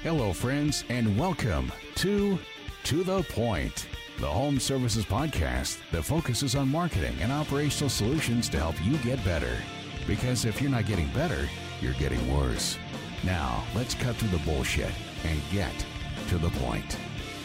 Hello, friends, and welcome to the Point, the home services podcast that focuses on marketing and operational solutions to help you get better. Because if you're not getting better, you're getting worse. Now, let's cut through the bullshit and get to the point.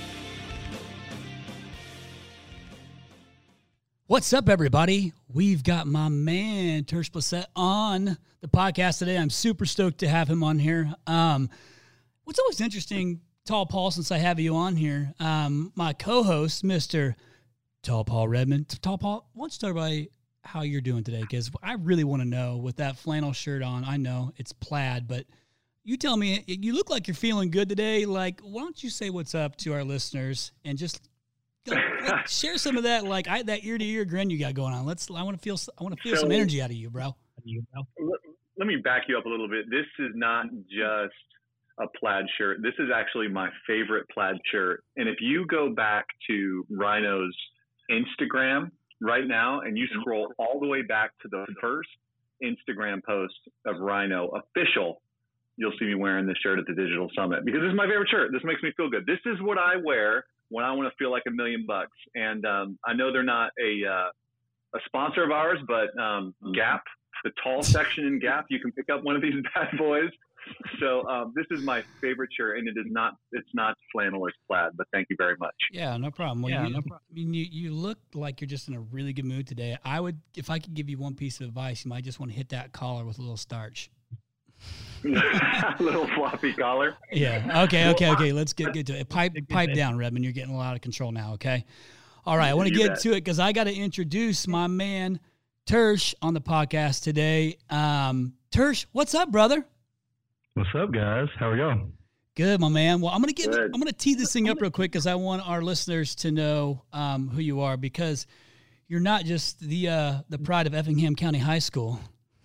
What's up, everybody? We've got my man, Tersh Blissett, on the podcast today. I'm super stoked to have him on here. What's always interesting, Tall Paul, since I have you on here, my co-host, Mr. Tall Paul Redmond. Tall Paul, why don't you start by how you're doing today? Because I really want to know, with that flannel shirt on, I know it's plaid, but you tell me, you look like you're feeling good today. Like, why don't you say what's up to our listeners and just share some of that, that ear to ear grin you got going on. I want to feel some energy out of you, bro. Let me back you up a little bit. This is not just a plaid shirt. This is actually my favorite plaid shirt. And if you go back to Rhino's Instagram right now and you scroll all the way back to the first Instagram post of Rhino official, you'll see me wearing this shirt at the Digital Summit because this is my favorite shirt. This makes me feel good. This is what I wear when I want to feel like $1 million. And I know they're not a sponsor of ours, but Gap, the tall section in Gap, you can pick up one of these bad boys. So this is my favorite shirt, and it's not flannel or plaid, but thank you very much. Yeah, no problem. Well, no problem. I mean, you look like you're just in a really good mood today. If I could give you one piece of advice, you might just want to hit that collar with a little starch. A little floppy collar. Yeah. Okay. Let's get to it. Pipe down, Redmond. You're getting a lot of control now. Okay. All right. I want to get to it because I got to introduce my man Tersh on the podcast today. Tersh, what's up, brother? What's up, guys? How are y'all? Good, my man. Well, I'm gonna tee this thing up real quick because I want our listeners to know who you are, because you're not just the pride of Effingham County High School.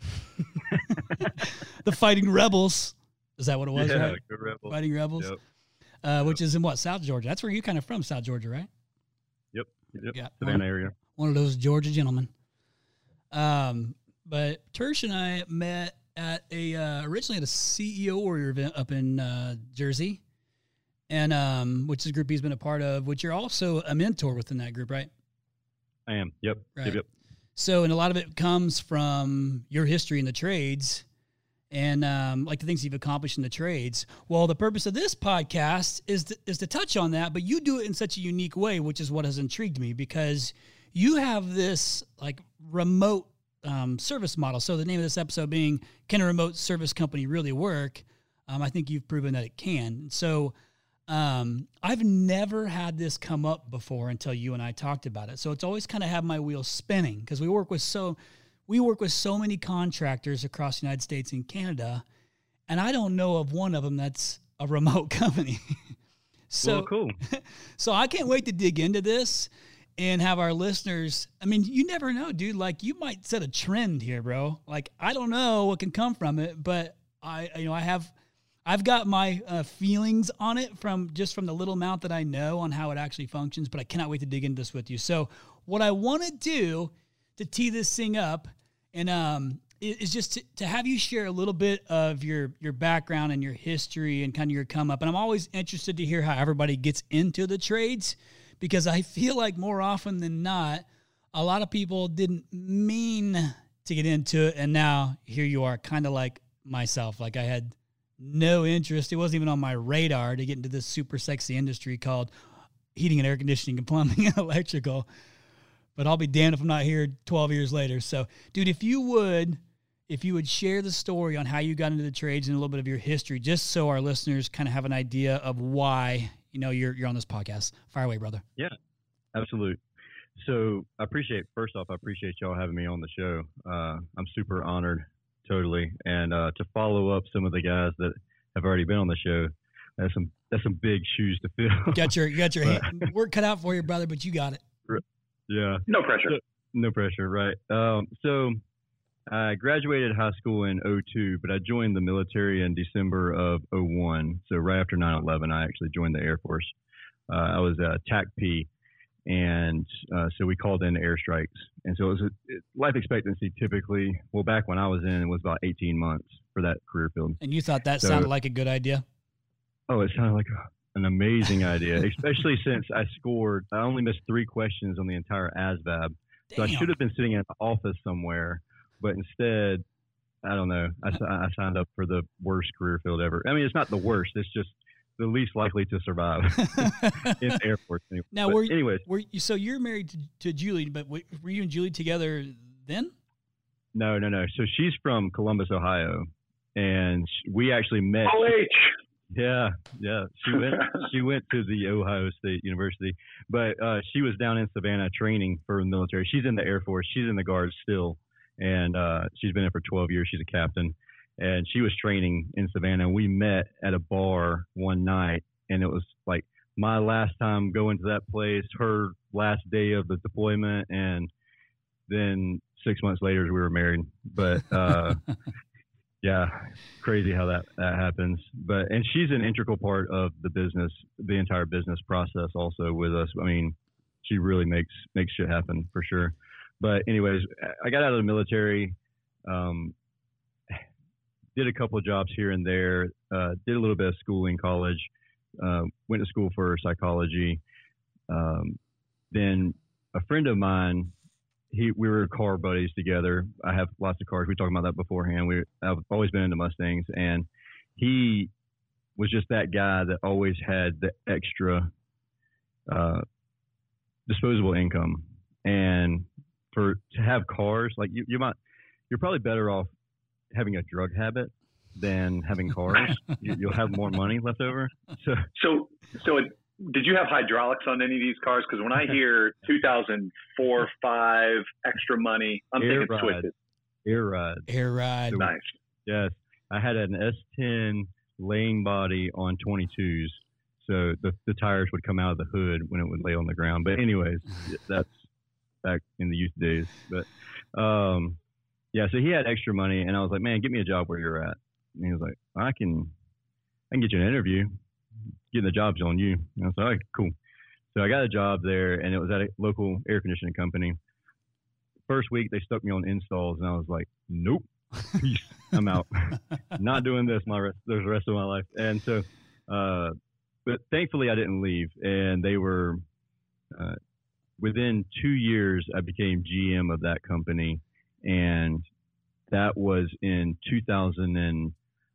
The Fighting Rebels. Is that what it was? Yeah, right? Good Rebels. Fighting Rebels. Yep. Which is in what? South Georgia. That's where you're kind of from, South Georgia, right? Yep. Yeah. Savannah area. One of those Georgia gentlemen. But Tersh and I met at originally at a CEO Warrior event up in Jersey, and which is a group he's been a part of, which you're also a mentor within that group, right? I am. Yep. Right. Yep. So, and a lot of it comes from your history in the trades and like the things you've accomplished in the trades. Well, the purpose of this podcast is to touch on that, but you do it in such a unique way, which is what has intrigued me, because you have this like remote service model. So the name of this episode being, can a remote service company really work? I think you've proven that it can. So I've never had this come up before until you and I talked about it. So it's always kind of had my wheels spinning, because we work with so many contractors across the United States and Canada, and I don't know of one of them that's a remote company. So cool. So I can't wait to dig into this and have our listeners. I mean, you never know, dude. Like, you might set a trend here, bro. Like, I don't know what can come from it, but I've got my feelings on it from the little amount that I know on how it actually functions, but I cannot wait to dig into this with you. So what I want to do to tee this thing up and is just to have you share a little bit of your background and your history and kind of your come up. And I'm always interested to hear how everybody gets into the trades, because I feel like more often than not, a lot of people didn't mean to get into it, and now here you are, kind of like myself. Like, I had no interest. It wasn't even on my radar to get into this super sexy industry called heating and air conditioning and plumbing and electrical. But I'll be damned if I'm not here 12 years later. So, dude, if you would share the story on how you got into the trades and a little bit of your history, just so our listeners kind of have an idea of why, you're on this podcast. Fire away, brother. Yeah, absolutely. So first off, I appreciate y'all having me on the show. I'm super honored, totally. And to follow up some of the guys that have already been on the show, that's some big shoes to fill. You got your work cut out for you, brother, but you got it. Yeah. No pressure. No pressure, right. So I graduated high school in 2002, but I joined the military in December of 2001. So right after 9/11, I actually joined the Air Force. I was a TAC P, and so we called in airstrikes. And so it was life expectancy typically, back when I was in, it was about 18 months for that career field. And you thought that sounded like a good idea? Oh, it sounded like an amazing idea, especially since I only missed 3 questions on the entire ASVAB. So I should have been sitting in an office somewhere, but instead, I don't know. I signed up for the worst career field ever. I mean, it's not the worst. It's just the least likely to survive in the Air Force. Anyway. Now, so you're married to Julie, but were you and Julie together then? No. So she's from Columbus, Ohio, and we actually met. Yeah. She went to the Ohio State University, but she was down in Savannah training for the military. She's in the Air Force. She's in the Guards still, and she's been there for 12 years. She's a captain. And she was training in Savannah. We met at a bar one night, and it was like my last time going to that place, her last day of the deployment, and then 6 months later we were married. But yeah, crazy how that happens. And she's an integral part of the entire business process also with us. I mean, she really makes shit happen for sure. But anyways, I got out of the military. Did a couple of jobs here and there, did a little bit of schooling, college, went to school for psychology. Then a friend of mine, we were car buddies together. I have lots of cars. We talked about that beforehand. I've always been into Mustangs, and he was just that guy that always had the extra disposable income. And to have cars, like you're probably better off having a drug habit than having cars. You'll have more money left over. So did you have hydraulics on any of these cars? Because when I hear 2004, 5 extra money, I'm thinking switches. Air ride. So, nice. Yes, I had an S10 laying body on 22s, so the tires would come out of the hood when it would lay on the ground. But anyways, that's back in the youth days. But yeah, so he had extra money, and I was like, man, get me a job where you're at. And he was like, I can get you an interview. Getting the job's on you. And I was like, all right, cool. So I got a job there, and it was at a local air conditioning company. First week, they stuck me on installs, and I was like, nope, peace, I'm out. Not doing this the rest of my life. And so, but thankfully, I didn't leave, and they were within 2 years, I became GM of that company. And that was in 2000 and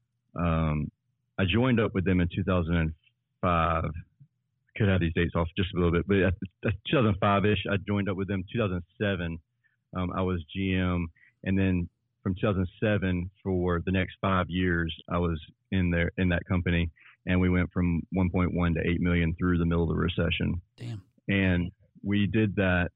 I joined up with them in 2005. Could have these dates off just a little bit, but 2005-ish, I joined up with them. 2007, I was GM. And then from 2007 for the next 5 years, I was in that company. And we went from 1.1 to 8 million through the middle of the recession. Damn. And we did that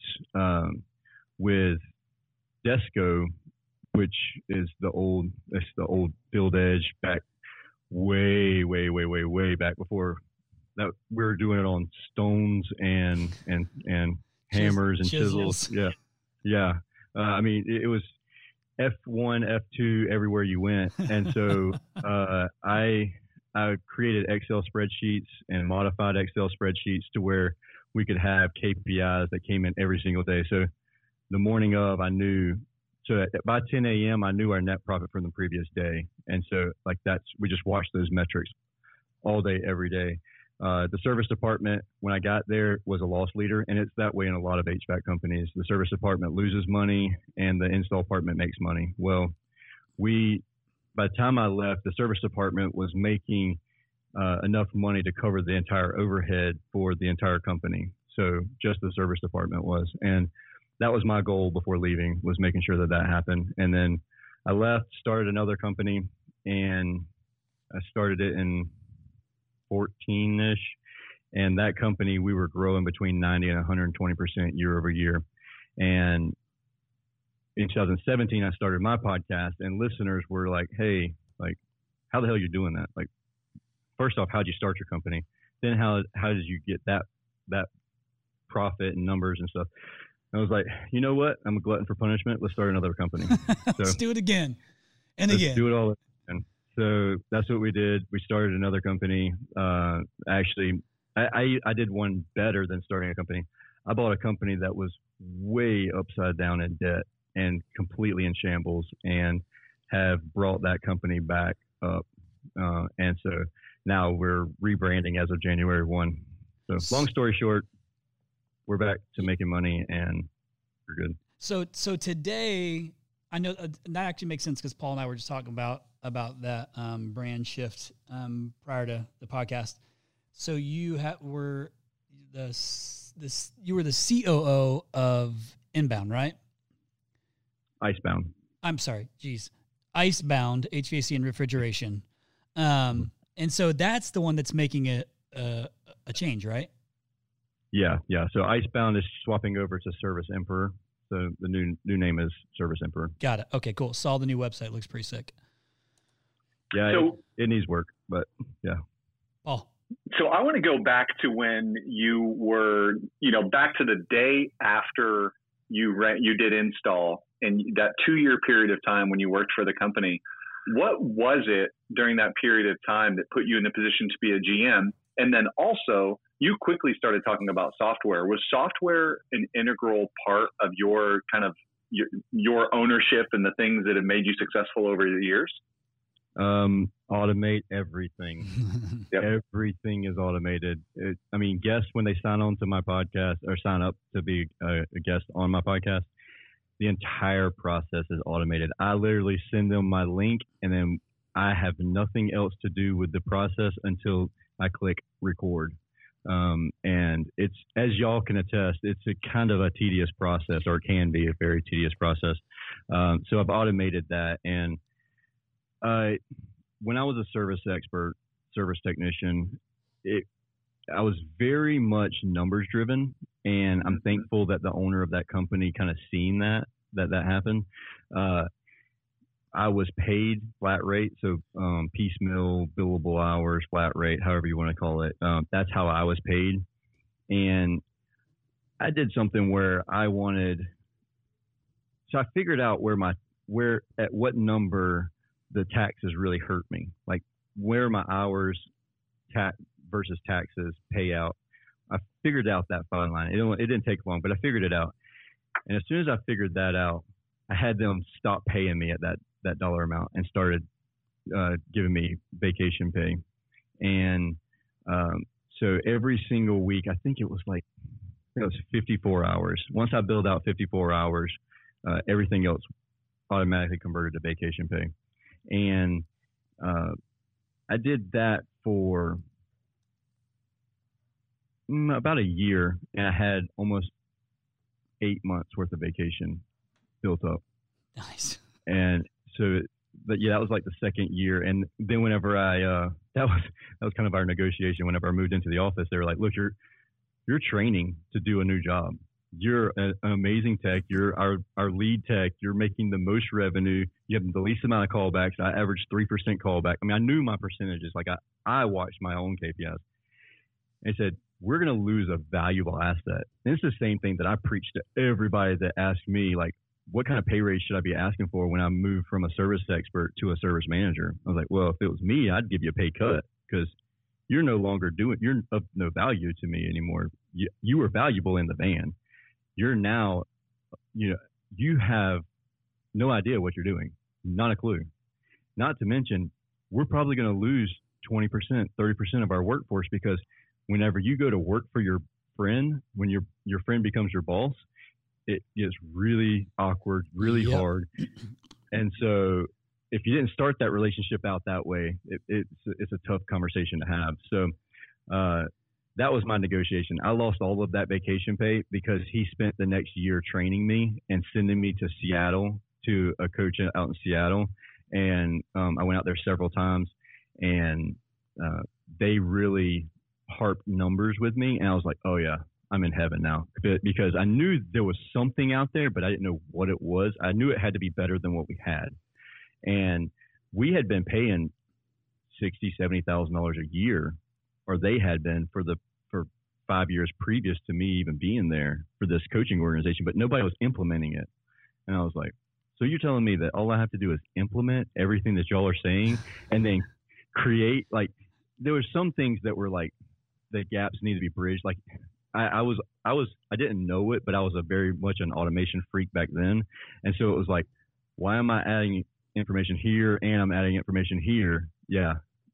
with Desco, which is the old Field Edge back way back before that. We were doing it on stones and hammers and chisels. Yeah. I mean, it was F1, F2 everywhere you went, and so I created Excel spreadsheets and modified Excel spreadsheets to where we could have KPIs that came in every single day. So the morning of, I knew. So by 10 a.m., I knew our net profit from the previous day. And so we just watched those metrics all day, every day. The service department, when I got there, was a loss leader. And it's that way in a lot of HVAC companies. The service department loses money and the install department makes money. Well, by the time I left, the service department was making enough money to cover the entire overhead for the entire company. So just the service department was. And that was my goal before leaving, was making sure that happened. And then I left, started another company, and I started it in 14-ish. And that company, we were growing between 90 and 120% year over year. And in 2017, I started my podcast, and listeners were like, hey, like, how the hell are you doing that? Like, first off, how'd you start your company? Then how did you get that profit and numbers and stuff? I was like, you know what? I'm a glutton for punishment. Let's start another company. So, let's do it again and again. Let's do it all again. So that's what we did. We started another company. Actually, I did one better than starting a company. I bought a company that was way upside down in debt and completely in shambles, and have brought that company back up. And so now we're rebranding as of January 1. So long story short, we're back to making money and we're good. So today, I know that actually makes sense because Paul and I were just talking about that brand shift prior to the podcast. So you were the COO of Inbound, right? Icebound. I'm sorry, geez, Icebound HVAC and refrigeration, and so that's the one that's making a change, right? Yeah. So Icebound is swapping over to Service Emperor. So the new name is Service Emperor. Got it. Okay, cool. Saw the new website. Looks pretty sick. Yeah, so, it needs work, but yeah. Paul. So I want to go back to when you were, back to the day after you did install and that 2-year period of time when you worked for the company. What was it during that period of time that put you in the position to be a GM? And then also, you quickly started talking about software. Was software an integral part of your kind of your ownership and the things that have made you successful over the years? Automate everything. Yep. Everything is automated. Guests, when they sign on to my podcast or sign up to be a guest on my podcast, the entire process is automated. I literally send them my link and then I have nothing else to do with the process until I click record. And it's, as y'all can attest, it's a kind of a tedious process, or it can be a very tedious process. So I've automated that. And when I was a service expert, service technician, I was very much numbers driven, and I'm thankful that the owner of that company kind of seen that happened. I was paid flat rate, so piecemeal, billable hours, flat rate, however you want to call it. That's how I was paid, and I did something where I figured out at what number the taxes really hurt me, like where my hours versus taxes payout. I figured out that fine line. It didn't take long, but I figured it out. And as soon as I figured that out, I had them stop paying me at that dollar amount and started giving me vacation pay. And so every single week, I think it was 54 hours. Once I billed out 54 hours, everything else automatically converted to vacation pay. And I did that for about a year, and I had almost 8 months worth of vacation built up. Nice. And so, but yeah, that was like the second year. And then whenever that was kind of our negotiation. Whenever I moved into the office, they were like, look, you're training to do a new job. You're an amazing tech. You're our lead tech. You're making the most revenue. You have the least amount of callbacks. I averaged 3% callback. I knew my percentages. Like I watched my own KPIs. And said, we're going to lose a valuable asset. And it's the same thing that I preach to everybody that asks me, like, what kind of pay raise should I be asking for when I move from a service expert to a service manager? I was like, well, if it was me, I'd give you a pay cut because you're no longer you're of no value to me anymore. You were valuable in the van. You're now, you have no idea what you're doing. Not a clue. Not to mention, we're probably going to lose 20%, 30% of our workforce because whenever you go to work for your friend, when your friend becomes your boss, it gets really awkward, really hard. And so if you didn't start that relationship out that way, it's a tough conversation to have. So that was my negotiation. I lost all of that vacation pay because he spent the next year training me and sending me to Seattle to a coach out in Seattle. And I went out there several times, and they really harped numbers with me. And I was like, oh yeah, I'm in heaven now, because I knew there was something out there, but I didn't know what it was. I knew it had to be better than what we had. And we had been paying $60,000, $70,000 a year, or they had been for 5 years previous to me even being there for this coaching organization, but nobody was implementing it. And I was like, so you're telling me that all I have to do is implement everything that y'all are saying and then create, like, there were some things that were like the gaps need to be bridged. Like I didn't know it, but I was very much an automation freak back then. And so it was like, why am I adding information here and I'm adding information here? Yeah.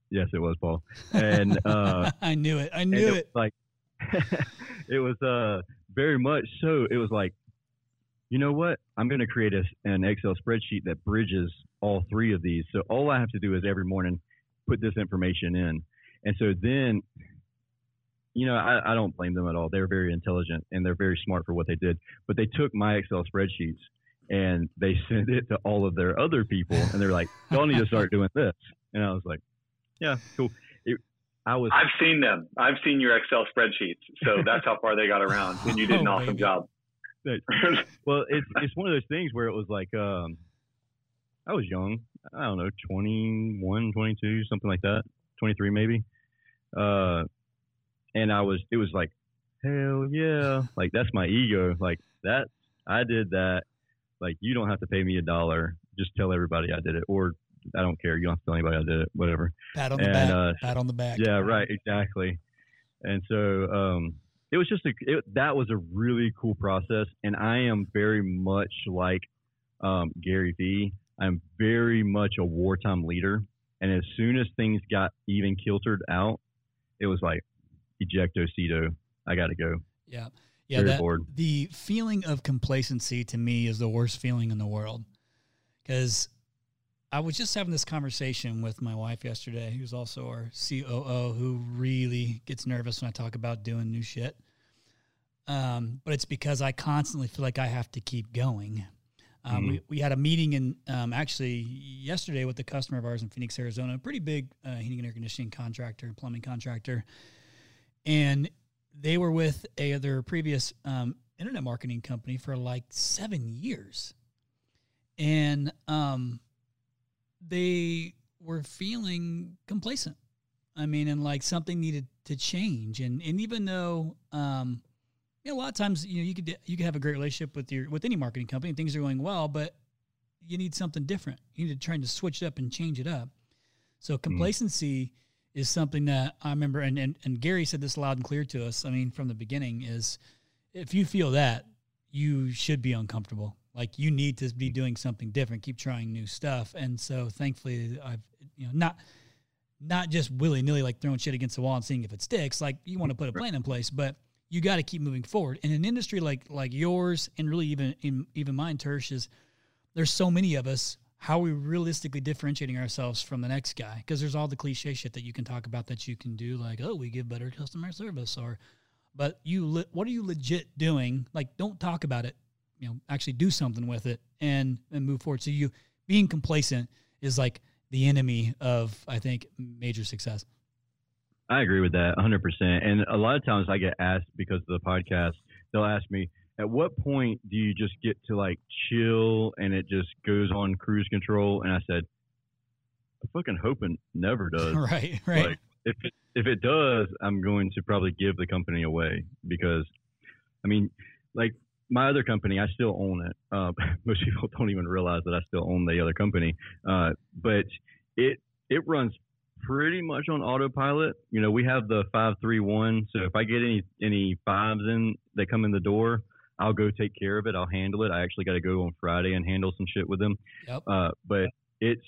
Yes, it was Paul. And I knew it. I knew it. Like, it was very much so. It was like, you know what? I'm going to create an Excel spreadsheet that bridges all three of these. So all I have to do is every morning put this information in. And so then, you know, I don't blame them at all. They're very intelligent and they're very smart for what they did. But they took my Excel spreadsheets and they sent it to all of their other people. And they're like, y'all need to start doing this. And I was like, yeah, cool. I've seen them. I've seen your Excel spreadsheets. So that's how far they got around. And you did an awesome job. Well, it's one of those things where it was like, I was young. I don't know, 21, 22, something like that. 23 maybe. And it was like, hell yeah. Like, that's my ego. Like, I did that. Like, you don't have to pay me $1. Just tell everybody I did it. Or I don't care. You don't have to tell anybody I did it. Whatever. Pat on the back. Pat on the back. Yeah, right. Exactly. And so it was just that was a really cool process. And I am very much like Gary Vee. I'm very much a wartime leader. And as soon as things got even kiltered out, it was like, ejectocito, I got to go. Yeah. Yeah. The feeling of complacency to me is the worst feeling in the world. Because I was just having this conversation with my wife yesterday, who's also our COO, who really gets nervous when I talk about doing new shit. But it's because I constantly feel like I have to keep going. We had a meeting actually yesterday with a customer of ours in Phoenix, Arizona, a pretty big heating and air conditioning contractor, plumbing contractor. And they were with their previous internet marketing company for like 7 years. And they were feeling complacent. I mean, and like something needed to change. And even though, a lot of times, you could have a great relationship with any marketing company and things are going well, but you need something different. You need to try to switch it up and change it up. So complacency is something that I remember, and Gary said this loud and clear to us. I mean, from the beginning is if you feel that, you should be uncomfortable. Like you need to be doing something different, keep trying new stuff. And so thankfully I've, not just willy nilly, like throwing shit against the wall and seeing if it sticks. Like you want to put a plan in place, but you got to keep moving forward. In an industry like yours, and really even mine, Tersh, is there's so many of us. How are we realistically differentiating ourselves from the next guy? Because there's all the cliche shit that you can talk about that you can do, like, oh, we give better customer service, but what are you legit doing? Like, don't talk about it. Actually do something with it and move forward. So you being complacent is like the enemy of, I think, major success. I agree with that 100%. And a lot of times I get asked because of the podcast, they'll ask me, at what point do you just get to like chill and it just goes on cruise control? And I said, I fucking hope it never does. Right. Like, if it does, I'm going to probably give the company away because, I mean, like my other company, I still own it. Most people don't even realize that I still own the other company. But it runs pretty much on autopilot. We have the 531. So if I get any fives in that come in the door, I'll go take care of it. I'll handle it. I actually got to go on Friday and handle some shit with them. Yep. But it's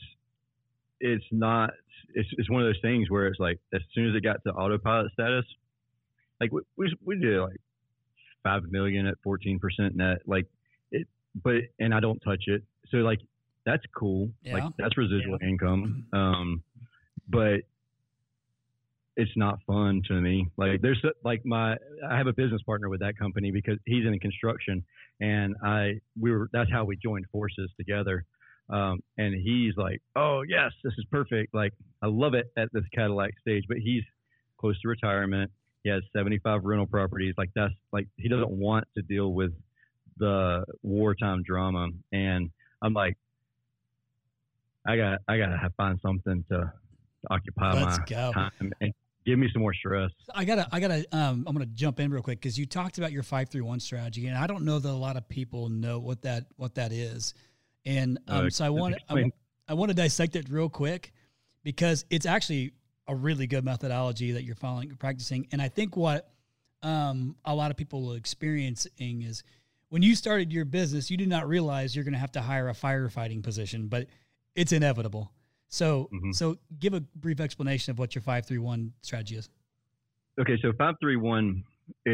one of those things where it's like, as soon as it got to autopilot status, like we did like 5 million at 14% net, like it, and I don't touch it. So like, that's cool. Yeah. Like that's residual income. But it's not fun to me. Like I have a business partner with that company because he's in construction and that's how we joined forces together. And he's like, oh yes, this is perfect. Like I love it at this Cadillac stage, but he's close to retirement. He has 75 rental properties. Like that's like, he doesn't want to deal with the wartime drama. And I'm like, I gotta find something to occupy my time and give me some more stress. I'm gonna jump in real quick because you talked about your 531 strategy, and I don't know that a lot of people know what that is. And so I want to dissect it real quick because it's actually a really good methodology that you're practicing. And I think what a lot of people are experiencing is when you started your business, you did not realize you're going to have to hire a firefighting position, but it's inevitable. So give a brief explanation of what your 5-3-1 strategy is. Okay, so 5-3-1,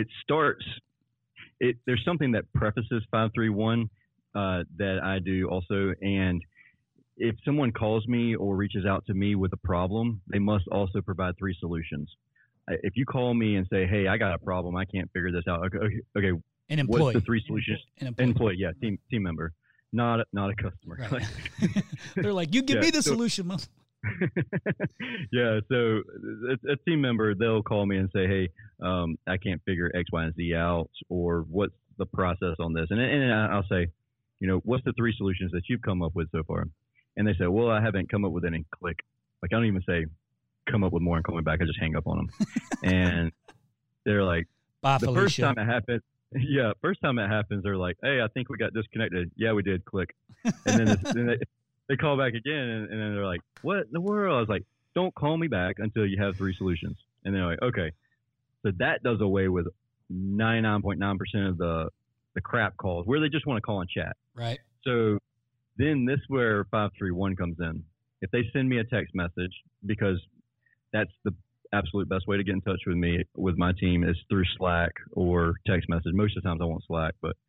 there's something that prefaces 5-3-1 that I do also, and if someone calls me or reaches out to me with a problem, they must also provide 3 solutions. If you call me and say, "Hey, I got a problem, I can't figure this out," okay, An employee. what's the 3 solutions? An employee. Yeah, team member, not a customer. Right. They're like, "You give me the solution." Yeah, so a team member, they'll call me and say, "Hey, I can't figure X, Y, and Z out," or "What's the process on this?" And I'll say, "What's the 3 solutions that you've come up with so far?" And they say, "Well, I haven't come up with any." Click. Like, I don't even say, "Come up with more and call me back." I just hang up on them. And they're like, Bye, the Felicia. first time it happens, they're like, "Hey, I think we got disconnected." "Yeah, we did." Click. And then they call back again, and then they're like, "What in the world?" I was like, "Don't call me back until you have 3 solutions." And they're like, "Okay." So that does away with 99.9% of the crap calls where they just want to call and chat. Right. So then this is where 5-3-1 comes in. If they send me a text message, because that's the absolute best way to get in touch with me, with my team, is through Slack or text message. Most of the times I won't Slack, but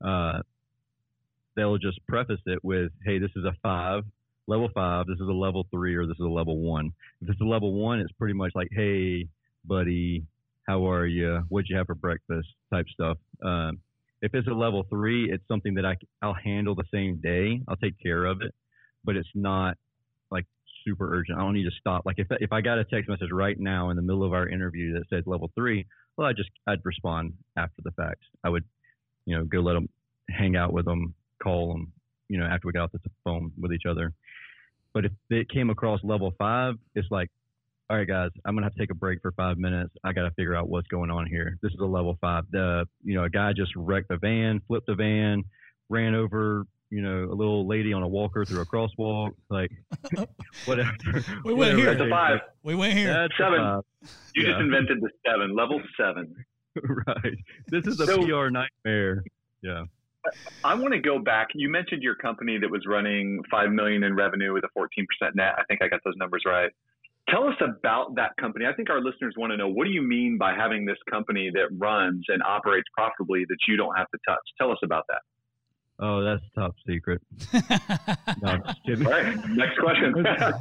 they'll just preface it with, "Hey, this is a 5, level 5, this is a level 3, or this is a level 1. If it's a level 1, it's pretty much like, "Hey, buddy, how are you? What'd you have for breakfast?" type stuff. If it's a level 3, it's something that I'll handle the same day. I'll take care of it, but it's not like super urgent. I don't need to stop. Like if I got a text message right now in the middle of our interview that said level 3, well, I'd respond after the fact. I would, go let them, hang out with them, call them, after we got off the phone with each other. But if it came across level 5, it's like, "All right, guys, I'm gonna have to take a break for 5 minutes. I gotta figure out what's going on here. This is a level 5. A guy just wrecked a van, flipped a van, ran over, a little lady on a walker through a crosswalk. Like, whatever. We went here. That's a 5. We went here. That's 7. 5. You just invented the 7. Level 7. Right. This is a PR nightmare. Yeah. I want to go back. You mentioned your company that was running $5 million in revenue with a 14% net. I think I got those numbers right. Tell us about that company. I think our listeners want to know, what do you mean by having this company that runs and operates profitably that you don't have to touch? Tell us about that. Oh, that's top secret. No, I'm just kidding. All right. Next question.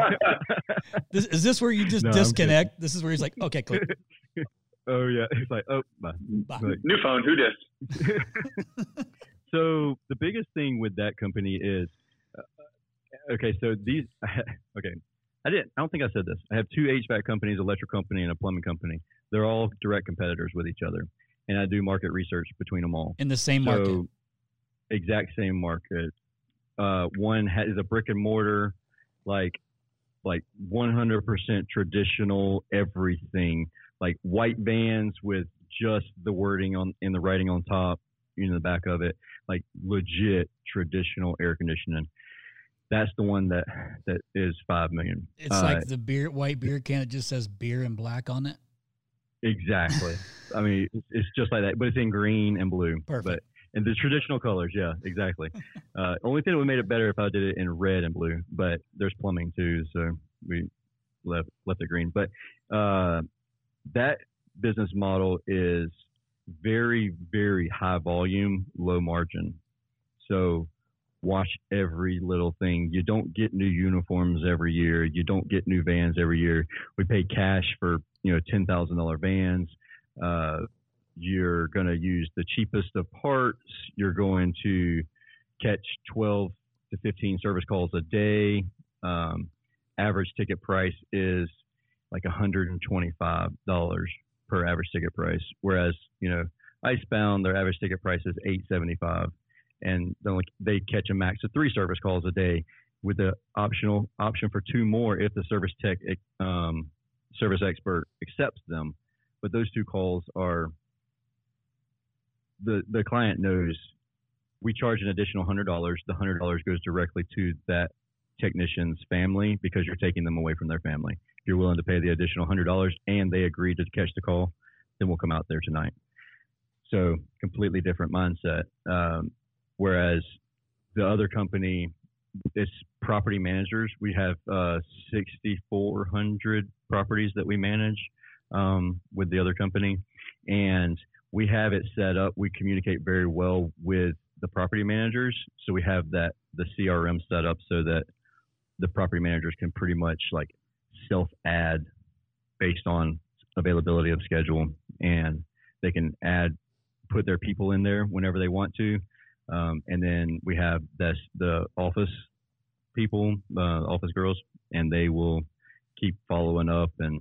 Is this where you just disconnect? This is where he's like, "Okay, click." Oh, yeah. It's like, "Oh, bye." Like, New phone. Who dis? So the biggest thing with that company is, okay, so I don't think I said this. I have 2 HVAC companies, electric company, and a plumbing company. They're all direct competitors with each other. And I do market research between them all. In the same market. Exact same market. One is a brick and mortar, like 100% traditional everything, like white vans with just the wording in the writing on top, the back of it, like legit traditional air conditioning. That's the one that is $5 million. It's like the white beer can. It just says beer in black on it. Exactly. I mean, it's just like that, but it's in green and blue. Perfect. And the traditional colors, yeah, exactly. Only thing that would have made it better if I did it in red and blue, but there's plumbing too, so we left it green. But that business model is very, very high volume, low margin. So watch every little thing. You don't get new uniforms every year. You don't get new vans every year. We pay cash for, $10,000 vans. You're going to use the cheapest of parts. You're going to catch 12 to 15 service calls a day. Average ticket price is like $125 per average ticket price. Whereas, Icebound, their average ticket price is $875. And then they catch a max of 3 service calls a day with the option for 2 more if the service expert accepts them. But those 2 calls are, the client knows we charge an additional $100. The $100 goes directly to that technician's family because you're taking them away from their family. If you're willing to pay the additional $100 and they agree to catch the call, then we'll come out there tonight. So completely different mindset. Whereas the other company, it's property managers. We have 6,400 properties that we manage with the other company, and we have it set up. We communicate very well with the property managers, so we have the CRM set up so that the property managers can pretty much like self-add based on availability of schedule, and they can put their people in there whenever they want to. And then we have the office people, office girls, and they will keep following up. And,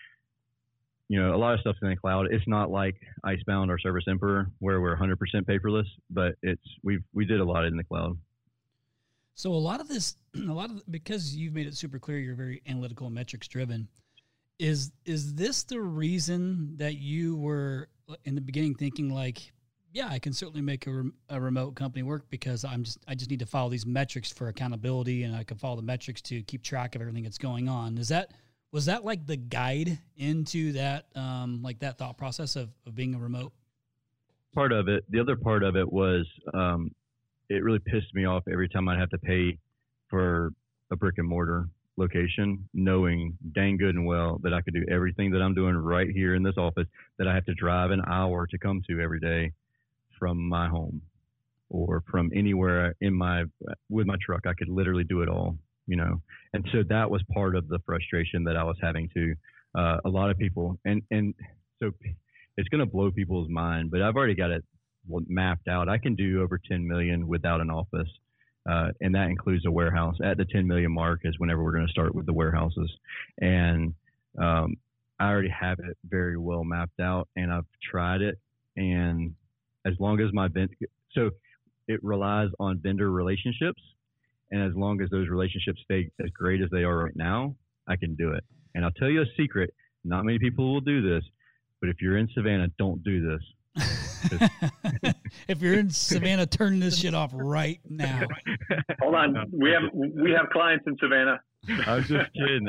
a lot of stuff's in the cloud. It's not like Icebound or Service Emperor where we're 100% paperless, but we did a lot in the cloud. So because you've made it super clear, you're very analytical and metrics driven. Is this the reason that you were in the beginning thinking like, yeah, I can certainly make a remote company work because I just need to follow these metrics for accountability, and I can follow the metrics to keep track of everything that's going on. Was that like the guide into that, like that thought process of being a remote? Part of it. The other part of it was, it really pissed me off every time I'd have to pay for a brick and mortar location, knowing dang good and well that I could do everything that I'm doing right here in this office, that I have to drive an hour to come to every day from my home or from anywhere with my truck. I could literally do it all, and so that was part of the frustration that I was having to a lot of people, and so it's going to blow people's mind, but I've already got it mapped out. I can do over 10 million without an office, and that includes a warehouse. At the 10 million mark is whenever we're going to start with the warehouses, and I already have it very well mapped out, and I've tried it, and as long as so it relies on vendor relationships, and as long as those relationships stay as great as they are right now, I can do it. And I'll tell you a secret, not many people will do this, but if you're in Savannah, don't do this. If you're in Savannah, turn this shit off right now. Hold on. We have clients in Savannah. I'm just kidding.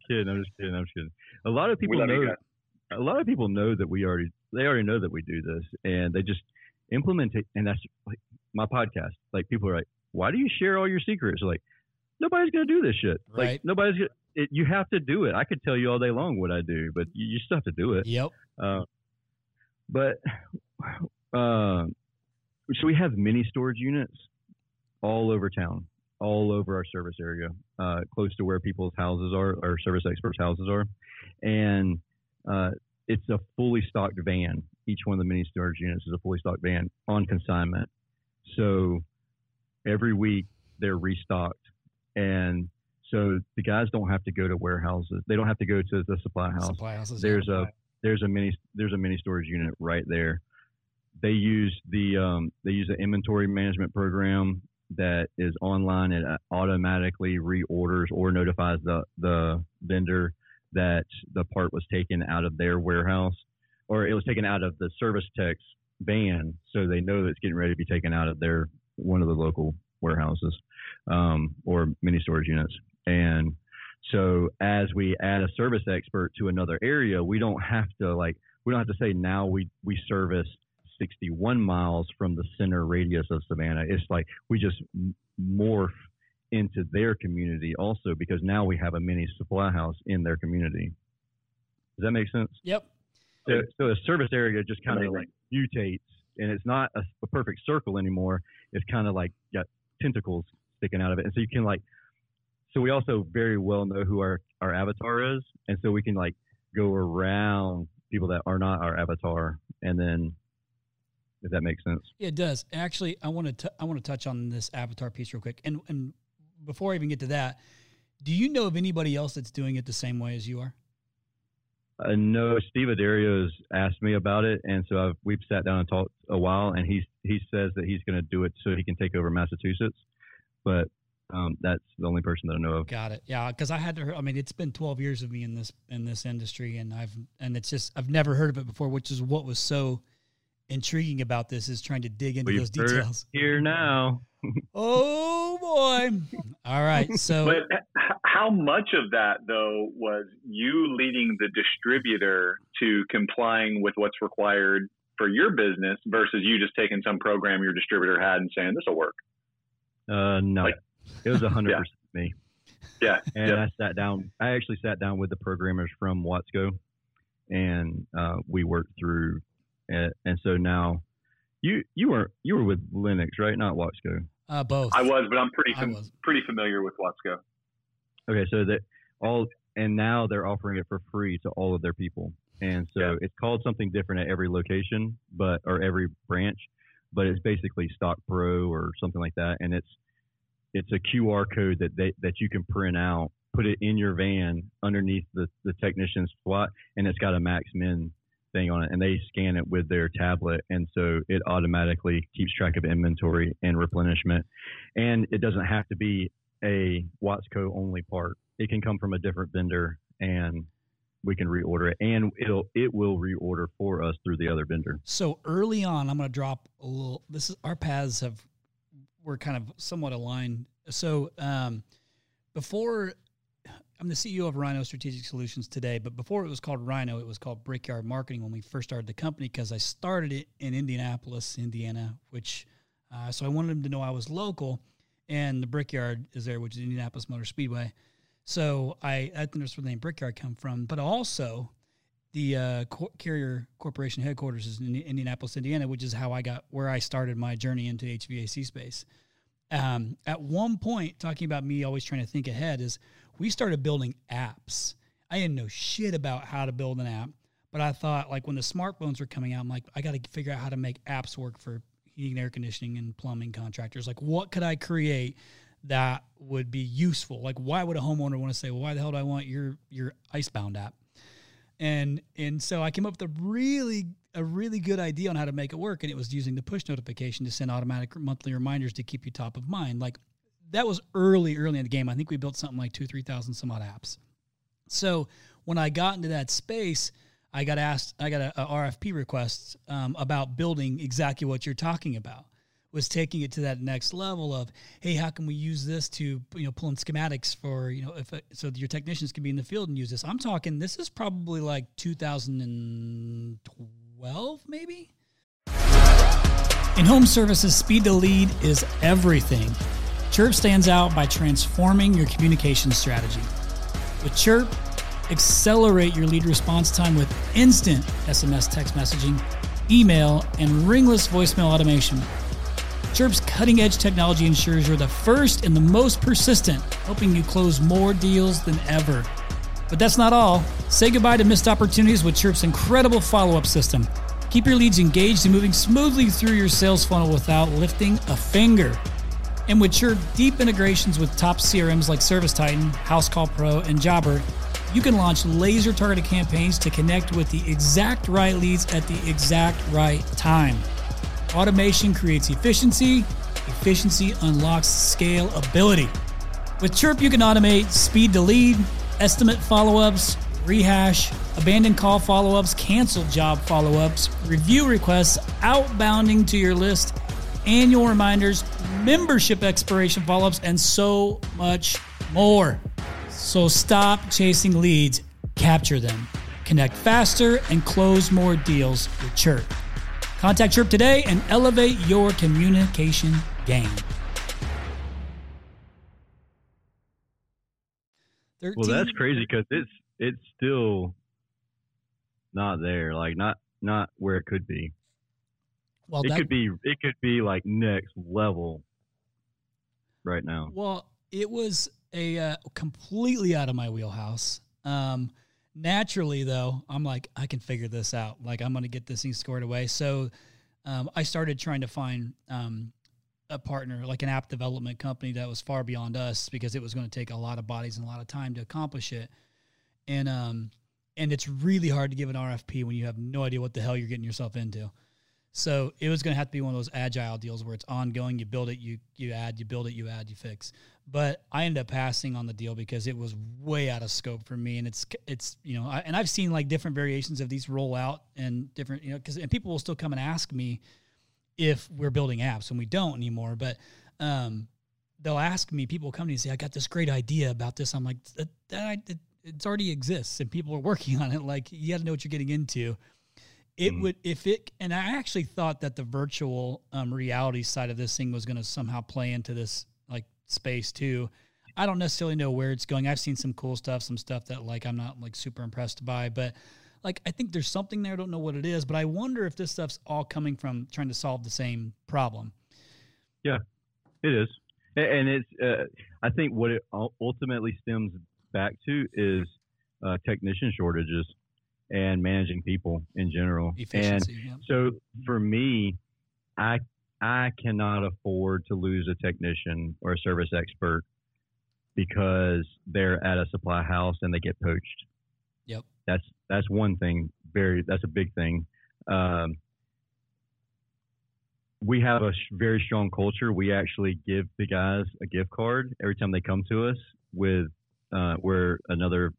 A lot of people know that they already know that we do this, and they just implement it. And that's like my podcast. Like, people are like, why do you share all your secrets? Like, nobody's going to do this shit. Right. Like, nobody's going to, you have to do it. I could tell you all day long what I do, but you still have to do it. Yep. So we have mini storage units all over town, all over our service area, close to where people's houses are, or service experts' houses are. And it's a fully stocked van. Each one of the mini storage units is a fully stocked van on consignment. So every week they're restocked. And so the guys don't have to go to warehouses. They don't have to go to the supply house. There's a mini storage unit right there. They use the inventory management program that is online, and automatically reorders or notifies the vendor that the part was taken out of their warehouse, or it was taken out of the service tech's van, so they know that it's getting ready to be taken out of one of the local warehouses or mini storage units. And so as we add a service expert to another area, we don't have to say now we service 61 miles from the center radius of Savannah. It's like we just morph into their community also, because now we have a mini supply house in their community. Does that make sense? Yep. So a service area just kind of like mutates, and it's not a perfect circle anymore. It's kind of like got tentacles sticking out of it. And so you can so we also very well know who our avatar is. And so we can go around people that are not our avatar. And then, if that makes sense. Yeah, it does. Actually, I want to touch on this avatar piece real quick. And before I even get to that, do you know of anybody else that's doing it the same way as you are? No, Steve Adario's asked me about it, and so we've sat down and talked a while, and he says that he's going to do it so he can take over Massachusetts, but that's the only person that I know of. Got it. Yeah, because I had to. I mean, it's been 12 years of me in this industry, and I've never heard of it before, which is what was so intriguing about this, is trying to dig into those details. Here now. Oh boy! All right, so. But how much of that though was you leading the distributor to complying with what's required for your business versus you just taking some program your distributor had and saying this will work? No. It was 100% me. Yeah. And I actually sat down with the programmers from Watsco, and we worked through it. And so now you were with Linux, right? Not Watsco. Both. I was, but I'm pretty familiar with Watsco. Okay, so and now they're offering it for free to all of their people. And so it's called something different at every location, or every branch, but it's basically Stock Pro or something like that. And it's a QR code that you can print out, put it in your van underneath the technician's SWAT, and it's got a max min thing on it, and they scan it with their tablet, and so it automatically keeps track of inventory and replenishment. And it doesn't have to be a Watsco only part. It can come from a different vendor, and we can reorder it, and it will reorder for us through the other vendor. So early on, I'm going to drop a little. Our paths were kind of somewhat aligned. So before, I'm the CEO of Rhino Strategic Solutions today, but before it was called Rhino, it was called Brickyard Marketing when we first started the company, because I started it in Indianapolis, Indiana, which so I wanted them to know I was local, and the Brickyard is there, which is Indianapolis Motor Speedway. So I think that's where the name Brickyard come from. But also, the Carrier Corporation headquarters is in Indianapolis, Indiana, which is where I started my journey into HVAC space. At one point, talking about me always trying to think ahead, is we started building apps. I didn't know shit about how to build an app, but I thought, like, when the smartphones were coming out, I'm like, I got to figure out how to make apps work for heating and air conditioning and plumbing contractors. Like, what could I create that would be useful? Like, why would a homeowner want to say, well, why the hell do I want your Icebound app? And so I came up with a really good idea on how to make it work, and it was using the push notification to send automatic monthly reminders to keep you top of mind. Like, that was early in the game. I think we built something like 2,000-3,000 some odd apps. So when I got into that space, I got a RFP request about building exactly what you're talking about. Was taking it to that next level of, hey, how can we use this to, pull in schematics for, so your technicians can be in the field and use this. I'm talking, this is probably like 2012, maybe? In home services, speed to lead is everything. Chirp stands out by transforming your communication strategy. With Chirp, accelerate your lead response time with instant SMS text messaging, email, and ringless voicemail automation. Chirp's cutting-edge technology ensures you're the first and the most persistent, helping you close more deals than ever. But that's not all. Say goodbye to missed opportunities with Chirp's incredible follow-up system. Keep your leads engaged and moving smoothly through your sales funnel without lifting a finger. And with Chirp deep integrations with top CRMs like ServiceTitan, HouseCall Pro, and Jobber, you can launch laser-targeted campaigns to connect with the exact right leads at the exact right time. Automation creates efficiency. Efficiency unlocks scalability. With Chirp, you can automate speed to lead, estimate follow-ups, rehash, abandoned call follow-ups, cancel job follow-ups, review requests, outbounding to your list, annual reminders, membership expiration follow-ups, and so much more. So stop chasing leads, capture them. Connect faster and close more deals with Chirp. Contact Chirp today and elevate your communication game. Well, that's crazy because it's still not there, like not where it could be. Well, it could be like next level right now. Well, it was a completely out of my wheelhouse. Naturally, though, I'm like, I can figure this out. Like, I'm going to get this thing squared away. So I started trying to find a partner, like an app development company that was far beyond us, because it was going to take a lot of bodies and a lot of time to accomplish it. And it's really hard to give an RFP when you have no idea what the hell you're getting yourself into. So it was going to have to be one of those agile deals where it's ongoing. You build it, you add, you build it, you add, you fix. But I ended up passing on the deal because it was way out of scope for me. And it's and I've seen like different variations of these roll out and different, and people will still come and ask me if we're building apps, and we don't anymore. But they'll ask me, people will come to me and say, I got this great idea about this. I'm like, it already exists and people are working on it. Like, you got to know what you're getting into. It would, and I actually thought that the virtual reality side of this thing was going to somehow play into this, like space too. I don't necessarily know where it's going. I've seen some cool stuff, some stuff that like I'm not like super impressed by, but like I think there's something there. I don't know what it is, but I wonder if this stuff's all coming from trying to solve the same problem. Yeah, it is. And it's, I think what it ultimately stems back to is technician shortages and managing people in general. Efficiency. And yeah. so for me, I cannot afford to lose a technician or a service expert because they're at a supply house and they get poached. Yep. That's one thing. That's a big thing. We have a very strong culture. We actually give the guys a gift card every time they come to us with where another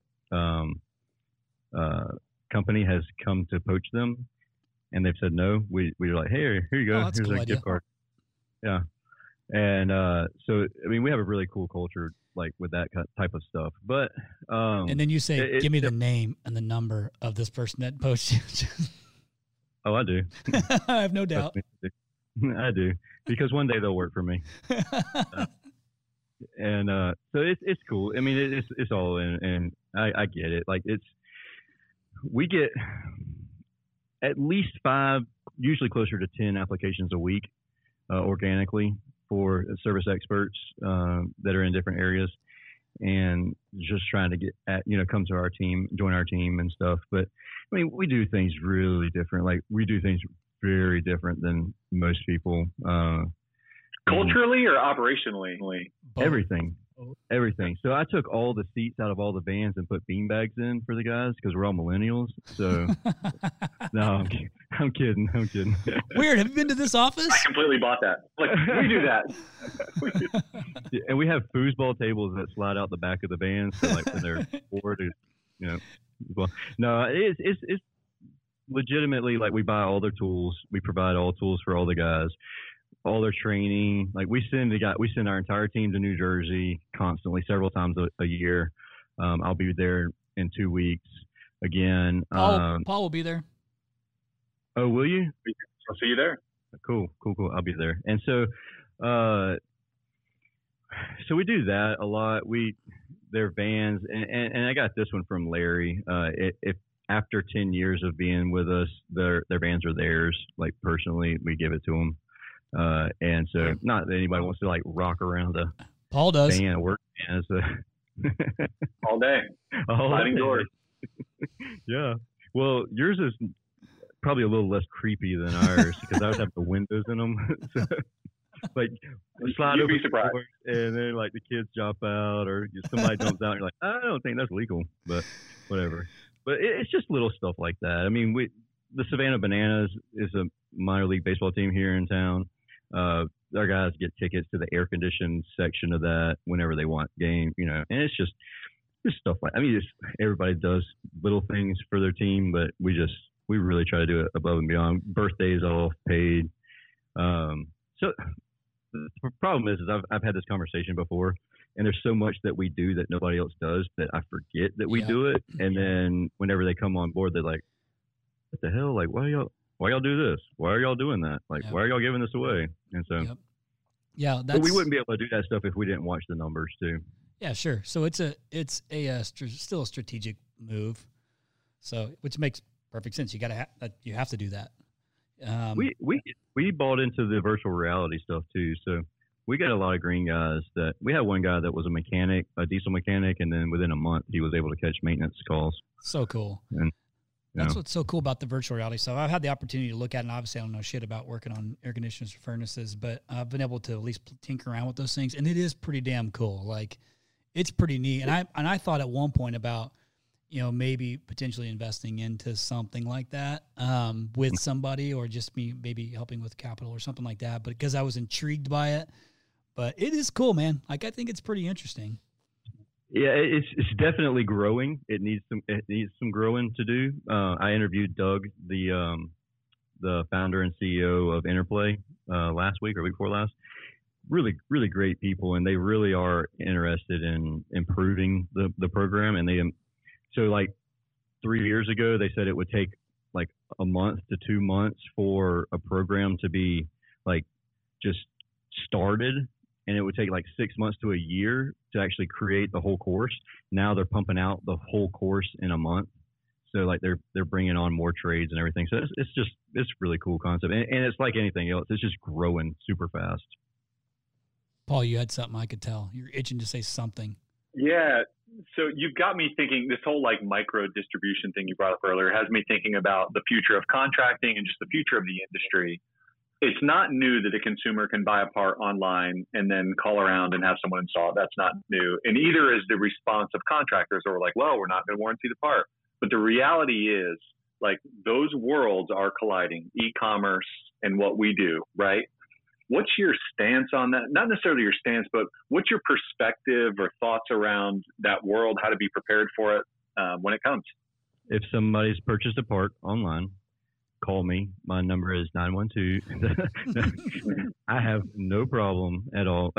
company has come to poach them, and they've said no. We're like, hey, here you go. That's Here's a cool a idea. gift card. Yeah, and so I mean, we have a really cool culture like with that type of stuff. But and then you say, give me the name and the number of this person that poached you. Oh, I do. I have no doubt. I do, because one day they'll work for me. And so it's cool. I mean, it's all in, and I get it. Like we get at least 5, usually closer to 10 applications a week organically for service experts that are in different areas, and just trying to get come to our team, join our team and stuff. But I mean, we do things really different. Like we do things very different than most people. Culturally or operationally? Both. Everything. So I took all the seats out of all the vans and put beanbags in for the guys because we're all millennials. So no, I'm kidding. Weird. Have you been to this office? I completely bought that. Like we do that. And we have foosball tables that slide out the back of the vans. So like when they're bored, well, no, it's legitimately like we buy all their tools. We provide all tools for all the guys. All their training, like we send our entire team to New Jersey constantly, several times a year. I'll be there in 2 weeks again. Paul will be there. Oh, will you? I'll see you there. Cool. I'll be there. And so, so we do that a lot. Their vans, and I got this one from Larry. If after 10 years of being with us, their vans are theirs. Like personally, we give it to them. And so not that anybody wants to like rock around a Paul does van at work. Man, so all day. Sliding doors. Yeah. Well, yours is probably a little less creepy than ours because ours have the windows in them. So, like slide You'd over be the surprised. doors and then like the kids jump out or somebody jumps out and you're like, I don't think that's legal, but whatever. But it's just little stuff like that. I mean, the Savannah Bananas is a minor league baseball team here in town. Our guys get tickets to the air conditioned section of that whenever they want game, and it's just stuff like, everybody does little things for their team, but we really try to do it above and beyond. Birthdays off, paid. So the problem is I've had this conversation before, and there's so much that we do that nobody else does that I forget that we do it. And then whenever they come on board, they're like, what the hell? Like, why y'all do this? Why are y'all doing that? Like, why are y'all giving this away? And so, yeah, but we wouldn't be able to do that stuff if we didn't watch the numbers too. Yeah, sure. So it's still a strategic move. So, which makes perfect sense. You have to do that. We bought into the virtual reality stuff too. So we got a lot of green guys that we had one guy that was a diesel mechanic. And then within a month he was able to catch maintenance calls. So cool. And, that's what's so cool about the virtual reality stuff. I've had the opportunity to look at it, and obviously I don't know shit about working on air conditioners or furnaces, but I've been able to at least tinker around with those things, and it is pretty damn cool. Like, it's pretty neat. And I thought at one point about, maybe potentially investing into something like that with somebody, or just me maybe helping with capital or something like that. But because I was intrigued by it, but it is cool, man. Like, I think it's pretty interesting. Yeah, it's definitely growing. It needs some growing to do. I interviewed Doug, the founder and CEO of Interplay, last week or week before last. Really, really great people, and they really are interested in improving the program. And so like 3 years ago, they said it would take like a month to 2 months for a program to be like just started. and it would take like 6 months to a year to actually create the whole course. Now they're pumping out the whole course in a month. So like they're bringing on more trades and everything. So it's really cool concept. And it's like anything else. It's just growing super fast. Paul, you had something I could tell. You're itching to say something. Yeah. So you've got me thinking, this whole like micro distribution thing you brought up earlier has me thinking about the future of contracting and just the future of the industry. It's not new that a consumer can buy a part online and then call around and have someone install it. That's not new. And either is the response of contractors who are like, well, we're not going to warranty the part. But the reality is, like, those worlds are colliding, e-commerce and what we do, right? What's your stance on that? Not necessarily your stance, but what's your perspective or thoughts around that world, how to be prepared for it when it comes? If somebody's purchased a part online, call me. My number is 912. I have no problem at all.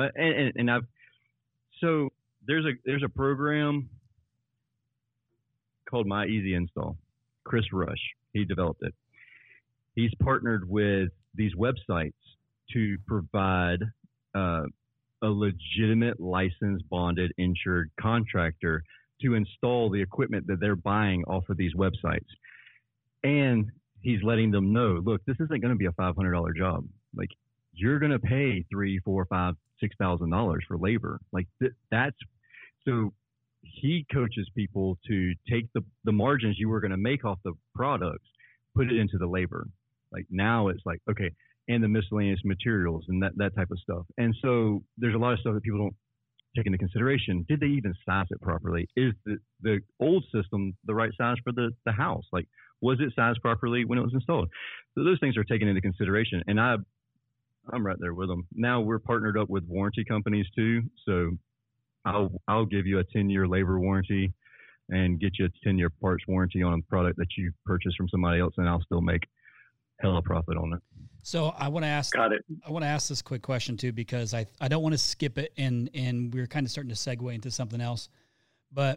So there's a program called My Easy Install. Chris Rush, he developed it. He's partnered with these websites to provide a legitimate licensed, bonded, insured contractor to install the equipment that they're buying off of these websites. And he's letting them know, look, this isn't going to be a $500 job. Like, you're going to pay $3,000, $4,000, $5,000, $6,000 for labor. Like that's so. He coaches people to take the margins you were going to make off the products, put it into the labor. Like now it's like, okay, and the miscellaneous materials and that type of stuff. And so there's a lot of stuff that people don't take into consideration. Did they even size it properly? Is the old system the right size for the house? Like, was it sized properly when it was installed? So those things are taken into consideration. And I'm right there with them. Now we're partnered up with warranty companies too. So I'll give you a 10-year labor warranty and get you a 10-year parts warranty on a product that you purchased from somebody else, and I'll still make hella profit on it. So I want to ask. Got it. I want to ask this quick question too, because I don't want to skip it, and we're kind of starting to segue into something else. But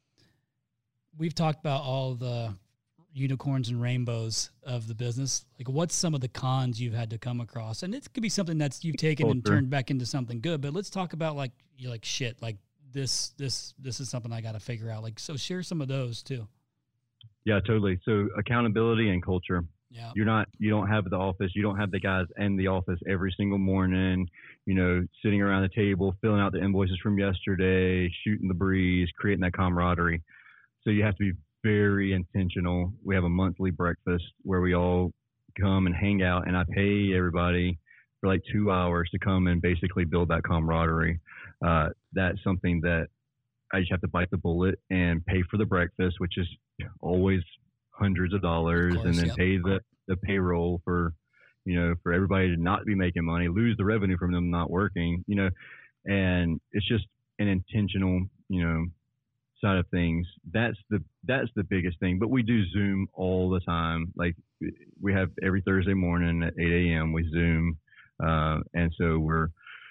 we've talked about all the unicorns and rainbows of the business. Like, what's some of the cons you've had to come across? And it could be something that's you've taken and turned back into something good. But let's talk about like shit. Like this is something I got to figure out. Like, so share some of those too. Yeah, totally. So accountability and culture. Yeah. You don't have the office. You don't have the guys in the office every single morning, sitting around the table, filling out the invoices from yesterday, shooting the breeze, creating that camaraderie. So you have to be very intentional. We have a monthly breakfast where we all come and hang out, and I pay everybody for like 2 hours to come and basically build that camaraderie. That's something that I just have to bite the bullet and pay for the breakfast, which is always hundreds of dollars, of course, and then pay the payroll for everybody to not be making money, lose the revenue from them not working, and it's just an intentional, side of things. That's the biggest thing. But we do Zoom all the time. Like we have every Thursday morning at 8 a.m. we Zoom, and so we're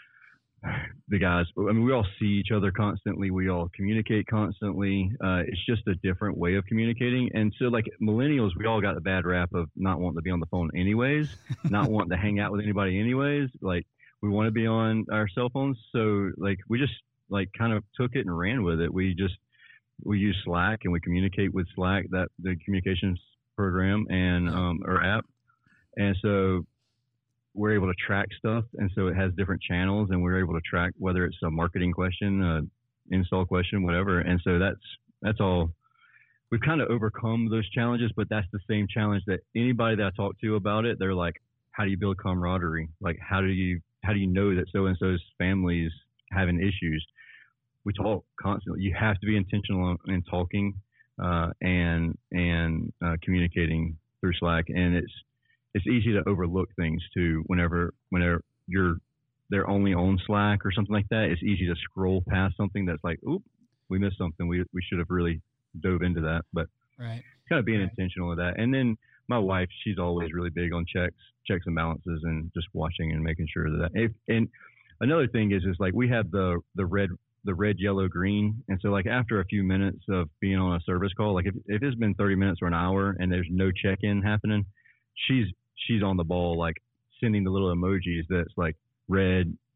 the guys. I mean, we all see each other constantly. We all communicate constantly. It's just a different way of communicating. And so, like millennials, we all got the bad rap of not wanting to be on the phone anyways, not wanting to hang out with anybody anyways. Like we want to be on our cell phones. So like we just like kind of took it and ran with it. We use Slack and we communicate with Slack, the communications program and or app. And so we're able to track stuff. And so it has different channels, and we're able to track whether it's a marketing question, install question, whatever. And so that's all. We've kind of overcome those challenges, but that's the same challenge that anybody that I talk to about it, they're like, how do you build camaraderie? Like, how do you know that so-and-so's family's having issues? We talk constantly. You have to be intentional in talking and communicating through Slack. And it's easy to overlook things too. Whenever they're only on Slack or something like that, it's easy to scroll past something that's like, oop, we missed something. We should have really dove into that. But right, kind of being intentional with that. And then my wife, she's always really big on checks and balances, and just watching and making sure that. And another thing is like we have the red, yellow, green. And so like after a few minutes of being on a service call, like if it's been 30 minutes or an hour and there's no check-in happening, she's on the ball, like sending the little emojis that's like red,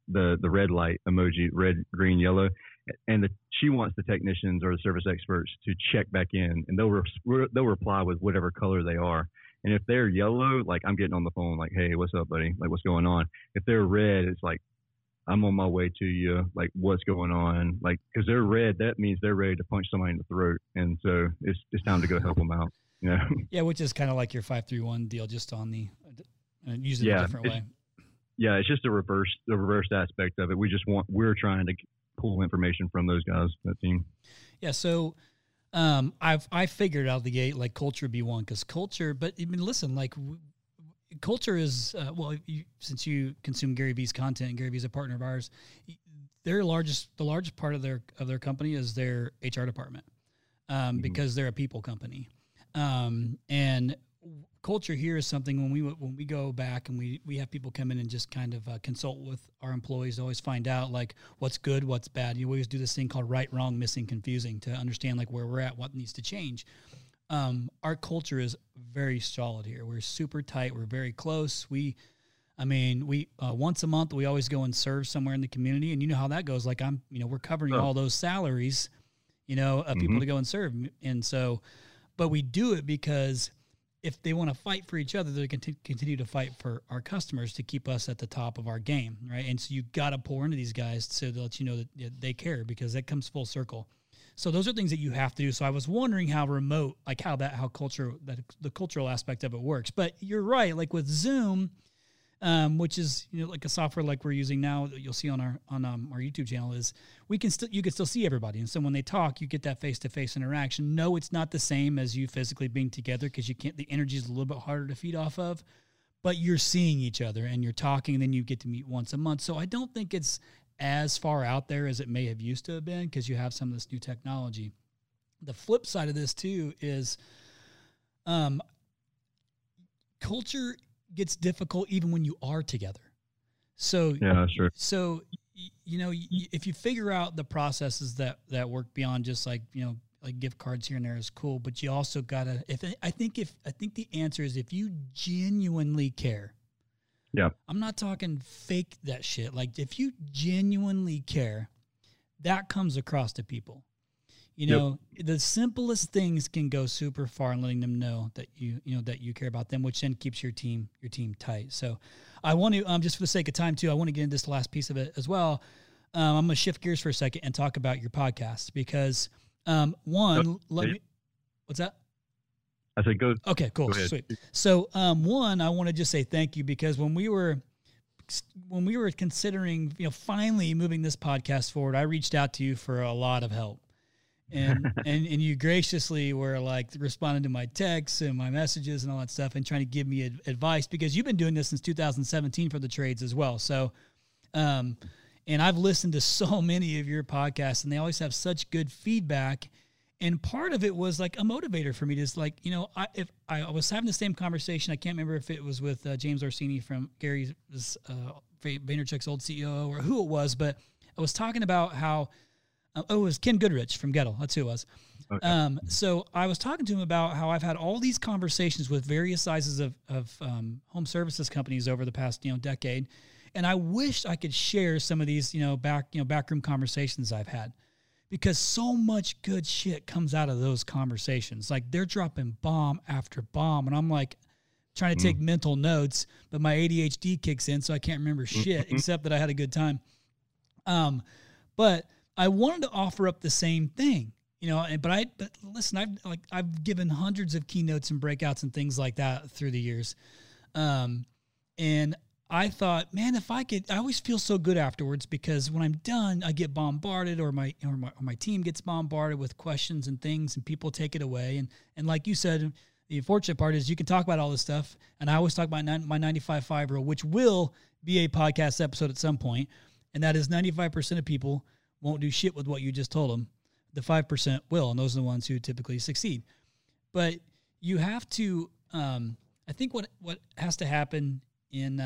the red light emoji, red, green, yellow, and she wants the technicians or the service experts to check back in, and they'll reply with whatever color they are. And if they're yellow, like I'm getting on the phone, like, hey, what's up, buddy? Like, what's going on? If they're red, it's like, I'm on my way to you. Like, what's going on? Like, because they're red, that means they're ready to punch somebody in the throat, and so it's time to go help them out. You know? Yeah, which is kind of like your 5-3-1 deal, just on the use it a different way. Yeah, it's just the reverse aspect of it. We're trying to pull information from those guys, that team. Yeah, so I figured out the gate like culture would be one, because culture. But I mean, listen, like culture is since you consume Gary Vee's content, Gary Vee's a partner of ours. The largest part of their company is their HR department, because they're a people company, and culture here is something when we go back and we have people come in and just kind of consult with our employees to always find out like what's good, what's bad. You always do this thing called right, wrong, missing, confusing to understand like where we're at, what needs to change. Our culture is very solid here. We're super tight. We're very close. We once a month we always go and serve somewhere in the community, and you know how that goes. Like we're covering all those salaries, of people to go and serve, and so, but we do it because if they want to fight for each other, they can continue to fight for our customers to keep us at the top of our game, right? And so you got to pour into these guys so to let you know that they care, because that comes full circle. So those are things that you have to do. So I was wondering how remote, like how the cultural aspect of it works. But you're right, like with Zoom, which is like a software like we're using now that you'll see on our YouTube channel, is you can still see everybody, and so when they talk, you get that face-to-face interaction. No, it's not the same as you physically being together, because the energy is a little bit harder to feed off of, but you're seeing each other and you're talking, and then you get to meet once a month. So I don't think it's as far out there as it may have used to have been, because you have some of this new technology. The flip side of this too is culture gets difficult even when you are together. So yeah, sure. So if you figure out the processes that work beyond just like gift cards here and there is cool, but you also gotta. I think the answer is if you genuinely care. Yeah, I'm not talking fake that shit. Like if you genuinely care, that comes across to people. The simplest things can go super far in letting them know that you care about them, which then keeps your team tight. So I want to, just for the sake of time too, I want to get into this last piece of it as well. I'm going to shift gears for a second and talk about your podcast, because what's that? I said, go. Okay, cool. Go Sweet. So I want to just say thank you, because when we were considering, finally moving this podcast forward, I reached out to you for a lot of help. And you graciously were like responding to my texts and my messages and all that stuff and trying to give me advice, because you've been doing this since 2017 for the trades as well. So, and I've listened to so many of your podcasts, and they always have such good feedback. And part of it was like a motivator for me to just like, if I was having the same conversation, I can't remember if it was with James Orsini from Gary's Vaynerchuk's old CEO or who it was, but I was talking about how, it was Ken Goodrich from Gettle. That's who it was. Okay. So I was talking to him about how I've had all these conversations with various sizes of home services companies over the past decade, and I wish I could share some of these backroom conversations I've had, because so much good shit comes out of those conversations. Like they're dropping bomb after bomb, and I'm like trying to take mental notes, but my ADHD kicks in, so I can't remember shit except that I had a good time. But I wanted to offer up the same thing, but listen, I've given hundreds of keynotes and breakouts and things like that through the years. And I thought, man, if I could, I always feel so good afterwards, because when I'm done, I get bombarded, or my team gets bombarded with questions and things, and people take it away. And like you said, the unfortunate part is you can talk about all this stuff. And I always talk about my 95.5 rule, which will be a podcast episode at some point. And that is 95% of people won't do shit with what you just told them. The 5% will, and those are the ones who typically succeed. But you have to, I think what has to happen in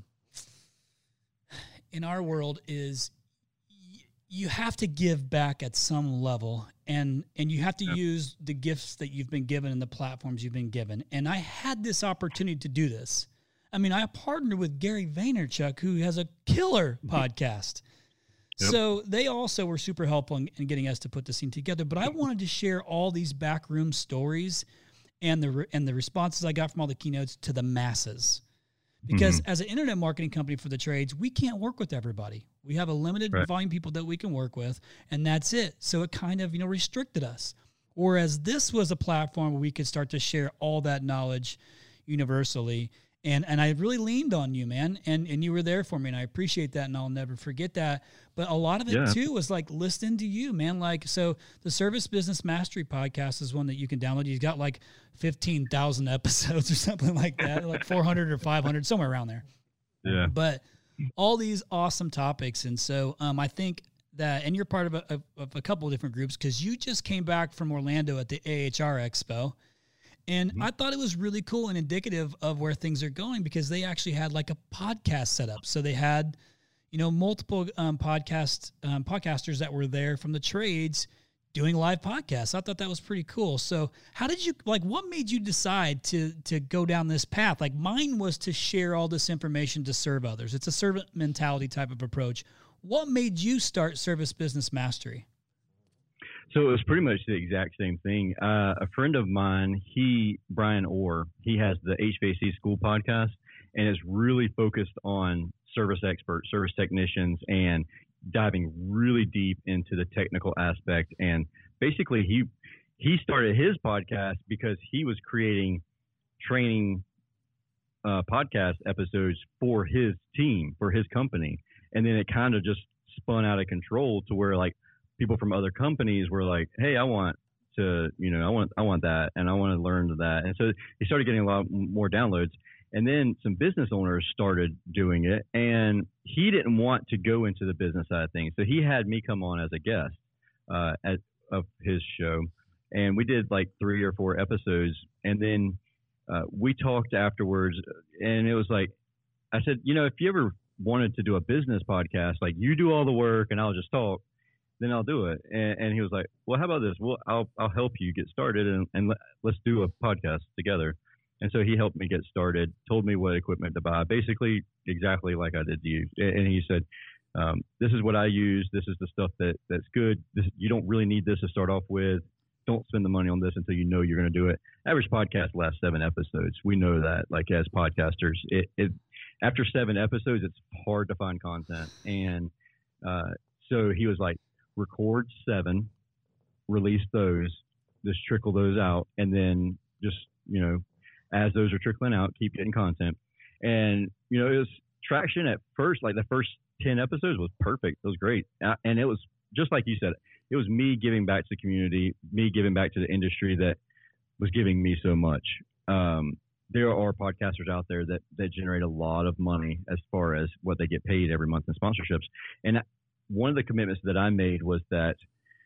our world is you have to give back at some level, and you have to use the gifts that you've been given and the platforms you've been given. And I had this opportunity to do this. I mean, I partnered with Gary Vaynerchuk, who has a killer podcast. Yep. So they also were super helpful in getting us to put this scene together. But I wanted to share all these backroom stories and the responses I got from all the keynotes to the masses. Because as an internet marketing company for the trades, we can't work with everybody. We have a limited volume of people that we can work with, and that's it. So it kind of, restricted us. Whereas this was a platform where we could start to share all that knowledge universally. And I really leaned on you, man, and you were there for me, and I appreciate that, and I'll never forget that. But a lot of it, too, was like listening to you, man. Like, so the Service Business Mastery podcast is one that you can download. He's got like 15,000 episodes or something like that, like 400 or 500, somewhere around there. Yeah. But all these awesome topics. And so I think that, and you're part of a couple of different groups, because you just came back from Orlando at the AHR Expo. And I thought it was really cool and indicative of where things are going, because they actually had like a podcast set up. So they had, multiple podcasters that were there from the trades doing live podcasts. I thought that was pretty cool. So how did you, what made you decide to go down this path? Like, mine was to share all this information to serve others. It's a servant mentality type of approach. What made you start Service Business Mastery? So it was pretty much the exact same thing. A friend of mine, Brian Orr, he has the HVAC School podcast, and is really focused on service experts, service technicians, and diving really deep into the technical aspect. And basically, he started his podcast because he was creating training podcast episodes for his team, for his company. And then it kind of just spun out of control to where, like, people from other companies were like, hey, I want to, I want that, and I want to learn that. And so he started getting a lot more downloads. And then some business owners started doing it, and he didn't want to go into the business side of things. So he had me come on as a guest of his show, and we did like 3 or 4 episodes. And then we talked afterwards, and it was like, I said, if you ever wanted to do a business podcast, like, you do all the work and I'll just talk, then I'll do it. And he was like, well, how about this? Well, I'll help you get started, and let's do a podcast together. And so he helped me get started, told me what equipment to buy, basically exactly like I did to you. And he said, this is what I use. This is the stuff that's good. You don't really need this to start off with. Don't spend the money on this until you know you're going to do it. Average podcast lasts 7 episodes. We know that, like, as podcasters, after 7 episodes, it's hard to find content. And so he was like, record 7, release those, just trickle those out, and then just, as those are trickling out, keep getting content. And, it was traction at first, like the first 10 episodes was perfect. It was great. And it was just like you said, it was me giving back to the community, me giving back to the industry that was giving me so much. There are podcasters out there that generate a lot of money as far as what they get paid every month in sponsorships. And one of the commitments that I made was that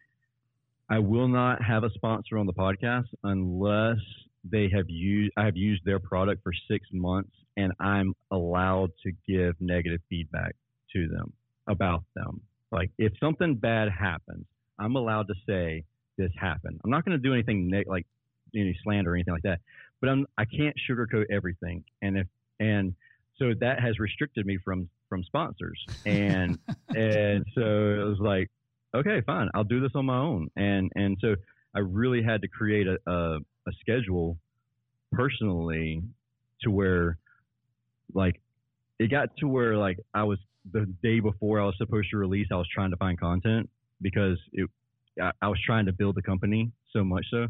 I will not have a sponsor on the podcast unless I have used their product for 6 months and I'm allowed to give negative feedback to them about them. Like, if something bad happens, I'm allowed to say this happened. I'm not going to do anything like any slander or anything like that, but I can't sugarcoat everything. And so that has restricted me from sponsors. And and so it was like, okay, fine, I'll do this on my own. And so I really had to create a schedule personally to where, like, it got to where, like, I was, the day before I was supposed to release, I was trying to find content because I was trying to build the company so much so.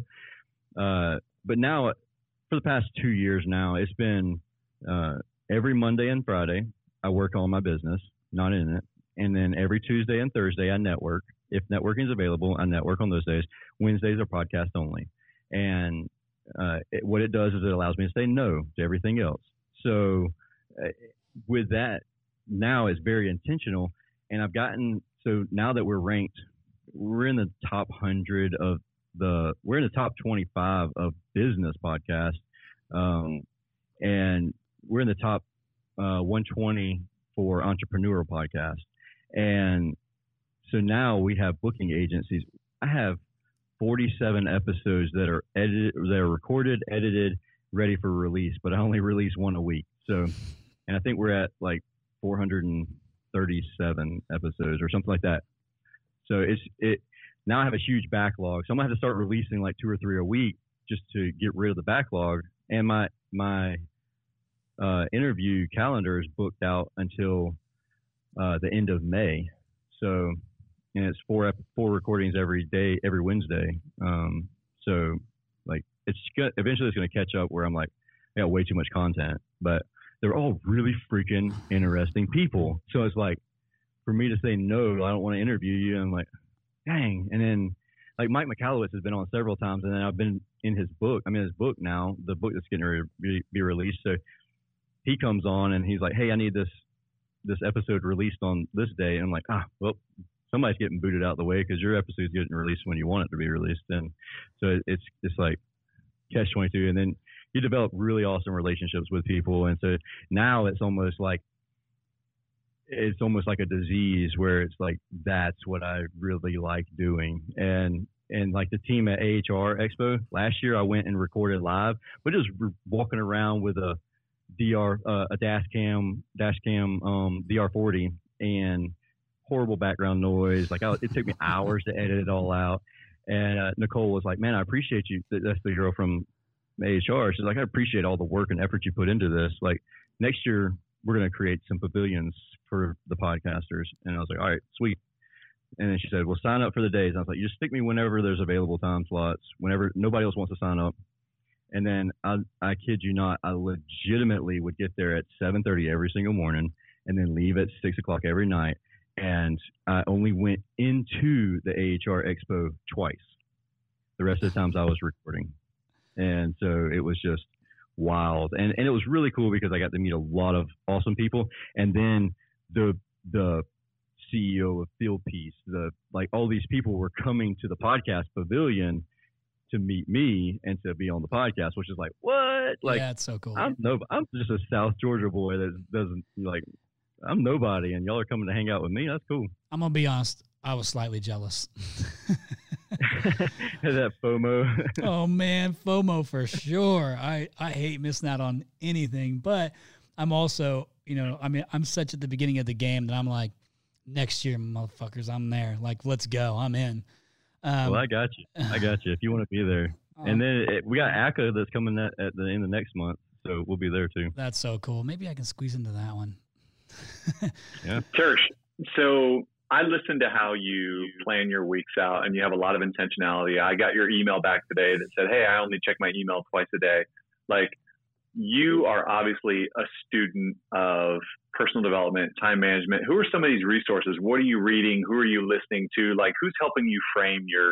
But now, for the past 2 years now, it's been every Monday and Friday, I work on my business, not in it. And then every Tuesday and Thursday, I network. If networking is available, I network on those days. Wednesdays are podcast only. And what it does is it allows me to say no to everything else. So with that, now it's very intentional. And I've gotten, so now that we're ranked, we're in the top 100 of we're in the top 25 of business podcasts. And we're in the top 120 for entrepreneurial podcasts. And so now we have booking agencies. I have 47 episodes that are recorded, edited, ready for release, but I only release one a week. So, and I think we're at like 437 episodes or something like that. So now I have a huge backlog. So I'm gonna have to start releasing like 2 or 3 a week just to get rid of the backlog. And my interview calendar is booked out until the end of May. So, and it's 4 recordings every day, every Wednesday. So like eventually it's going to catch up where I'm like, I got way too much content, but they're all really freaking interesting people. So it's like, for me to say, no, I don't want to interview you. I'm like, dang. And then like Mike Michalowicz has been on several times, and then I've been in his book. I'm in his book now, the book that's getting ready to be released. So he comes on and he's like, hey, I need this episode released on this day. And I'm like, well, somebody's getting booted out of the way because your episode's getting released when you want it to be released. And so it's like catch-22. And then you develop really awesome relationships with people. And so now it's almost like a disease where it's like, that's what I really like doing. And like the team at AHR Expo last year, I went and recorded live, but just walking around with a dash cam DR40 and horrible background noise. Like it took me hours to edit it all out. And Nicole was like, man, I appreciate you. That's the girl from AHR. She's like, I appreciate all the work and effort you put into this. Like next year, we're going to create some pavilions for the podcasters. And I was like, all right, sweet. And then she said, well, sign up for the days. And I was like, you just stick me whenever there's available time slots, whenever nobody else wants to sign up. And then I kid you not, I legitimately would get there at 7:30 every single morning and then leave at 6 o'clock every night. And I only went into the AHR Expo twice. The rest of the times I was recording. And so it was just wild. And it was really cool because I got to meet a lot of awesome people. And then the CEO of Fieldpiece, like all these people were coming to the podcast pavilion to meet me and to be on the podcast, which is like, what? Like, yeah, it's so cool. I'm just a South Georgia boy that doesn't like, I'm nobody, and y'all are coming to hang out with me. That's cool. I'm gonna be honest. I was slightly jealous. That FOMO. Oh man, FOMO for sure. I hate missing out on anything, but I'm also, I'm such at the beginning of the game that I'm like, next year, motherfuckers, I'm there. Like, let's go. I'm in. Well, I got you. If you want to be there. And then we got ACCA that's coming at the end of next month, so we'll be there too. That's so cool. Maybe I can squeeze into that one. Yeah. Church. So I listened to how you plan your weeks out, and you have a lot of intentionality. I got your email back today that said, hey, I only check my email twice a day. Like, you are obviously a student of personal development, time management. Who are some of these resources? What are you reading? Who are you listening to? Like, who's helping you frame your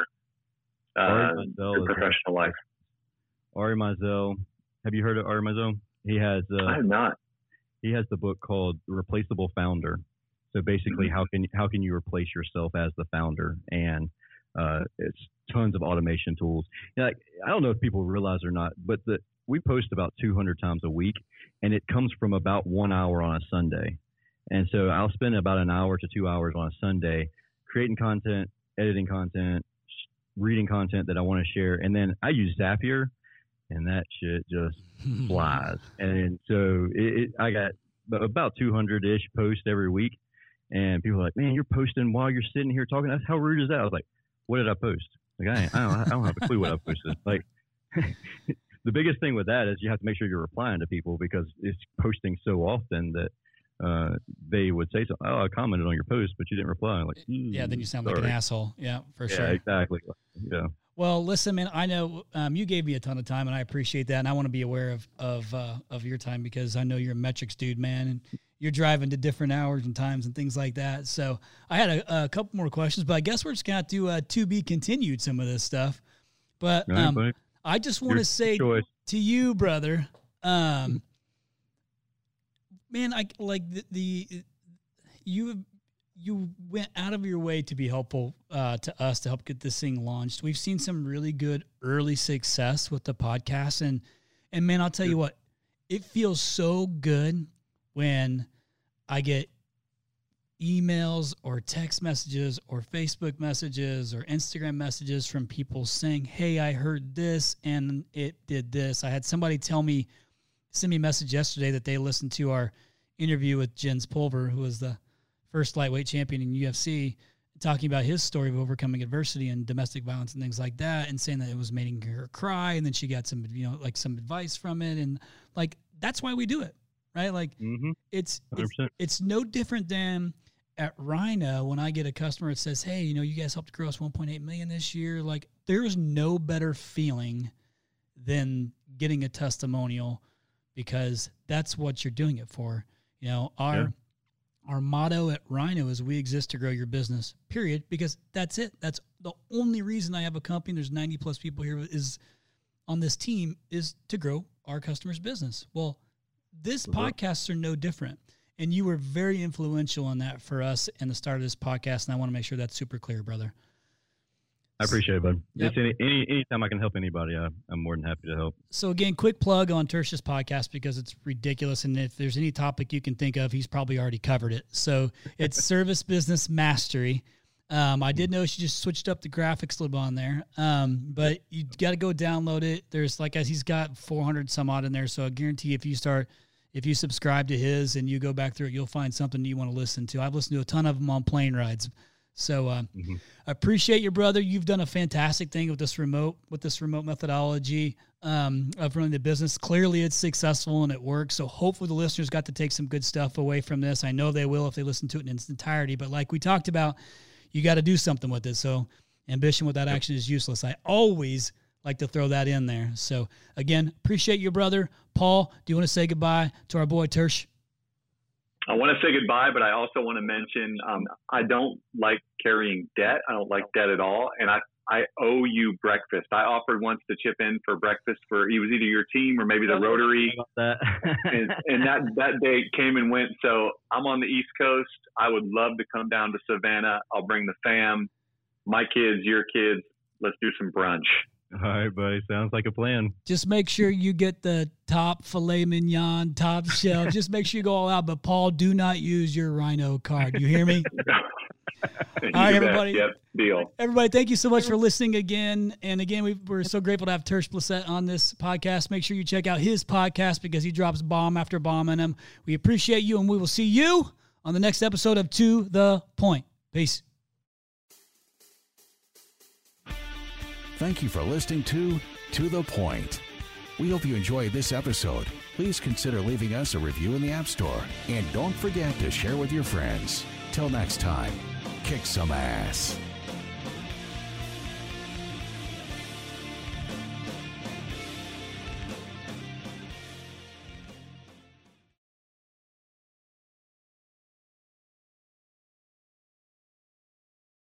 professional life? Ari Meisel. Have you heard of Ari Meisel? I have not. He has the book called Replaceable Founder. So basically, how can you replace yourself as the founder? And it's tons of automation tools. I don't know if people realize or not, but we post about 200 times a week, and it comes from about 1 hour on a Sunday. And so I'll spend about an hour to 2 hours on a Sunday creating content, editing content, reading content that I want to share. And then I use Zapier, and that shit just flies. And so I got about 200-ish posts every week. And people are like, man, you're posting while you're sitting here talking. That's how rude is that? I was like, what did I post? Like, I don't have a clue what I posted. Like, the biggest thing with that is you have to make sure you're replying to people because it's posting so often that they would say, oh, I commented on your post, but you didn't reply. Like, yeah, then you sound like an asshole. Yeah, for sure. Yeah, exactly. Yeah. Well, listen, man, I know you gave me a ton of time, and I appreciate that. And I want to be aware of your time because I know you're a metrics dude, man, and you're driving to different hours and times and things like that. So I had a couple more questions, but I guess we're just going to be continued some of this stuff. But I just want to say to you, brother, man, I like you went out of your way to be helpful to us to help get this thing launched. We've seen some really good early success with the podcast, and man, I'll tell you what, it feels so good when I get emails or text messages or Facebook messages or Instagram messages from people saying, hey, I heard this and it did this. I had somebody tell me sent me a message yesterday that they listened to our interview with Jens Pulver, who was the first lightweight champion in UFC, talking about his story of overcoming adversity and domestic violence and things like that, and saying that it was making her cry, and then she got some, like some advice from it, and like that's why we do it, right? Like it's no different than at Rhino when I get a customer that says, "Hey, you guys helped grow us 1.8 million this year." Like there is no better feeling than getting a testimonial, because that's what you're doing it for. Our motto at Rhino is we exist to grow your business, period, because that's it. That's the only reason I have a company. There's 90 plus people here is on this team is to grow our customers' business. Well, this podcasts are no different. And you were very influential in that for us in the start of this podcast. And I want to make sure that's super clear, brother. I appreciate it, bud. Yep. Anytime I can help anybody, I'm more than happy to help. So again, quick plug on Tertius podcast because it's ridiculous. And if there's any topic you can think of, he's probably already covered it. So it's Service Business Mastery. I did know she just switched up the graphics a little bit on there. But you got to go download it. There's he's got 400 some odd in there. So I guarantee if you subscribe to his and you go back through it, you'll find something you want to listen to. I've listened to a ton of them on plane rides. So I appreciate you, brother. You've done a fantastic thing with this remote methodology of running the business. Clearly it's successful and it works. So hopefully the listeners got to take some good stuff away from this. I know they will if they listen to it in its entirety. But like we talked about, you got to do something with it. So ambition without action is useless. I always like to throw that in there. So again, appreciate you, brother. Paul, do you want to say goodbye to our boy Tersh? I want to say goodbye, but I also want to mention I don't like carrying debt. I don't like debt at all. And I owe you breakfast. I offered once to chip in for breakfast for it was either your team or maybe the Rotary. and that date came and went. So I'm on the East Coast. I would love to come down to Savannah. I'll bring the fam, my kids, your kids. Let's do some brunch. All right, buddy. Sounds like a plan. Just make sure you get the top filet mignon, top shelf. Just make sure you go all out. But, Paul, do not use your Rhino card. You hear me? All right, everybody. Yep, deal. Everybody, thank you so much for listening again. And, again, we're so grateful to have Tersh Blissett on this podcast. Make sure you check out his podcast because he drops bomb after bomb in them. We appreciate you, and we will see you on the next episode of To The Point. Peace. Thank you for listening to The Point. We hope you enjoyed this episode. Please consider leaving us a review in the App Store. And don't forget to share with your friends. Till next time, kick some ass.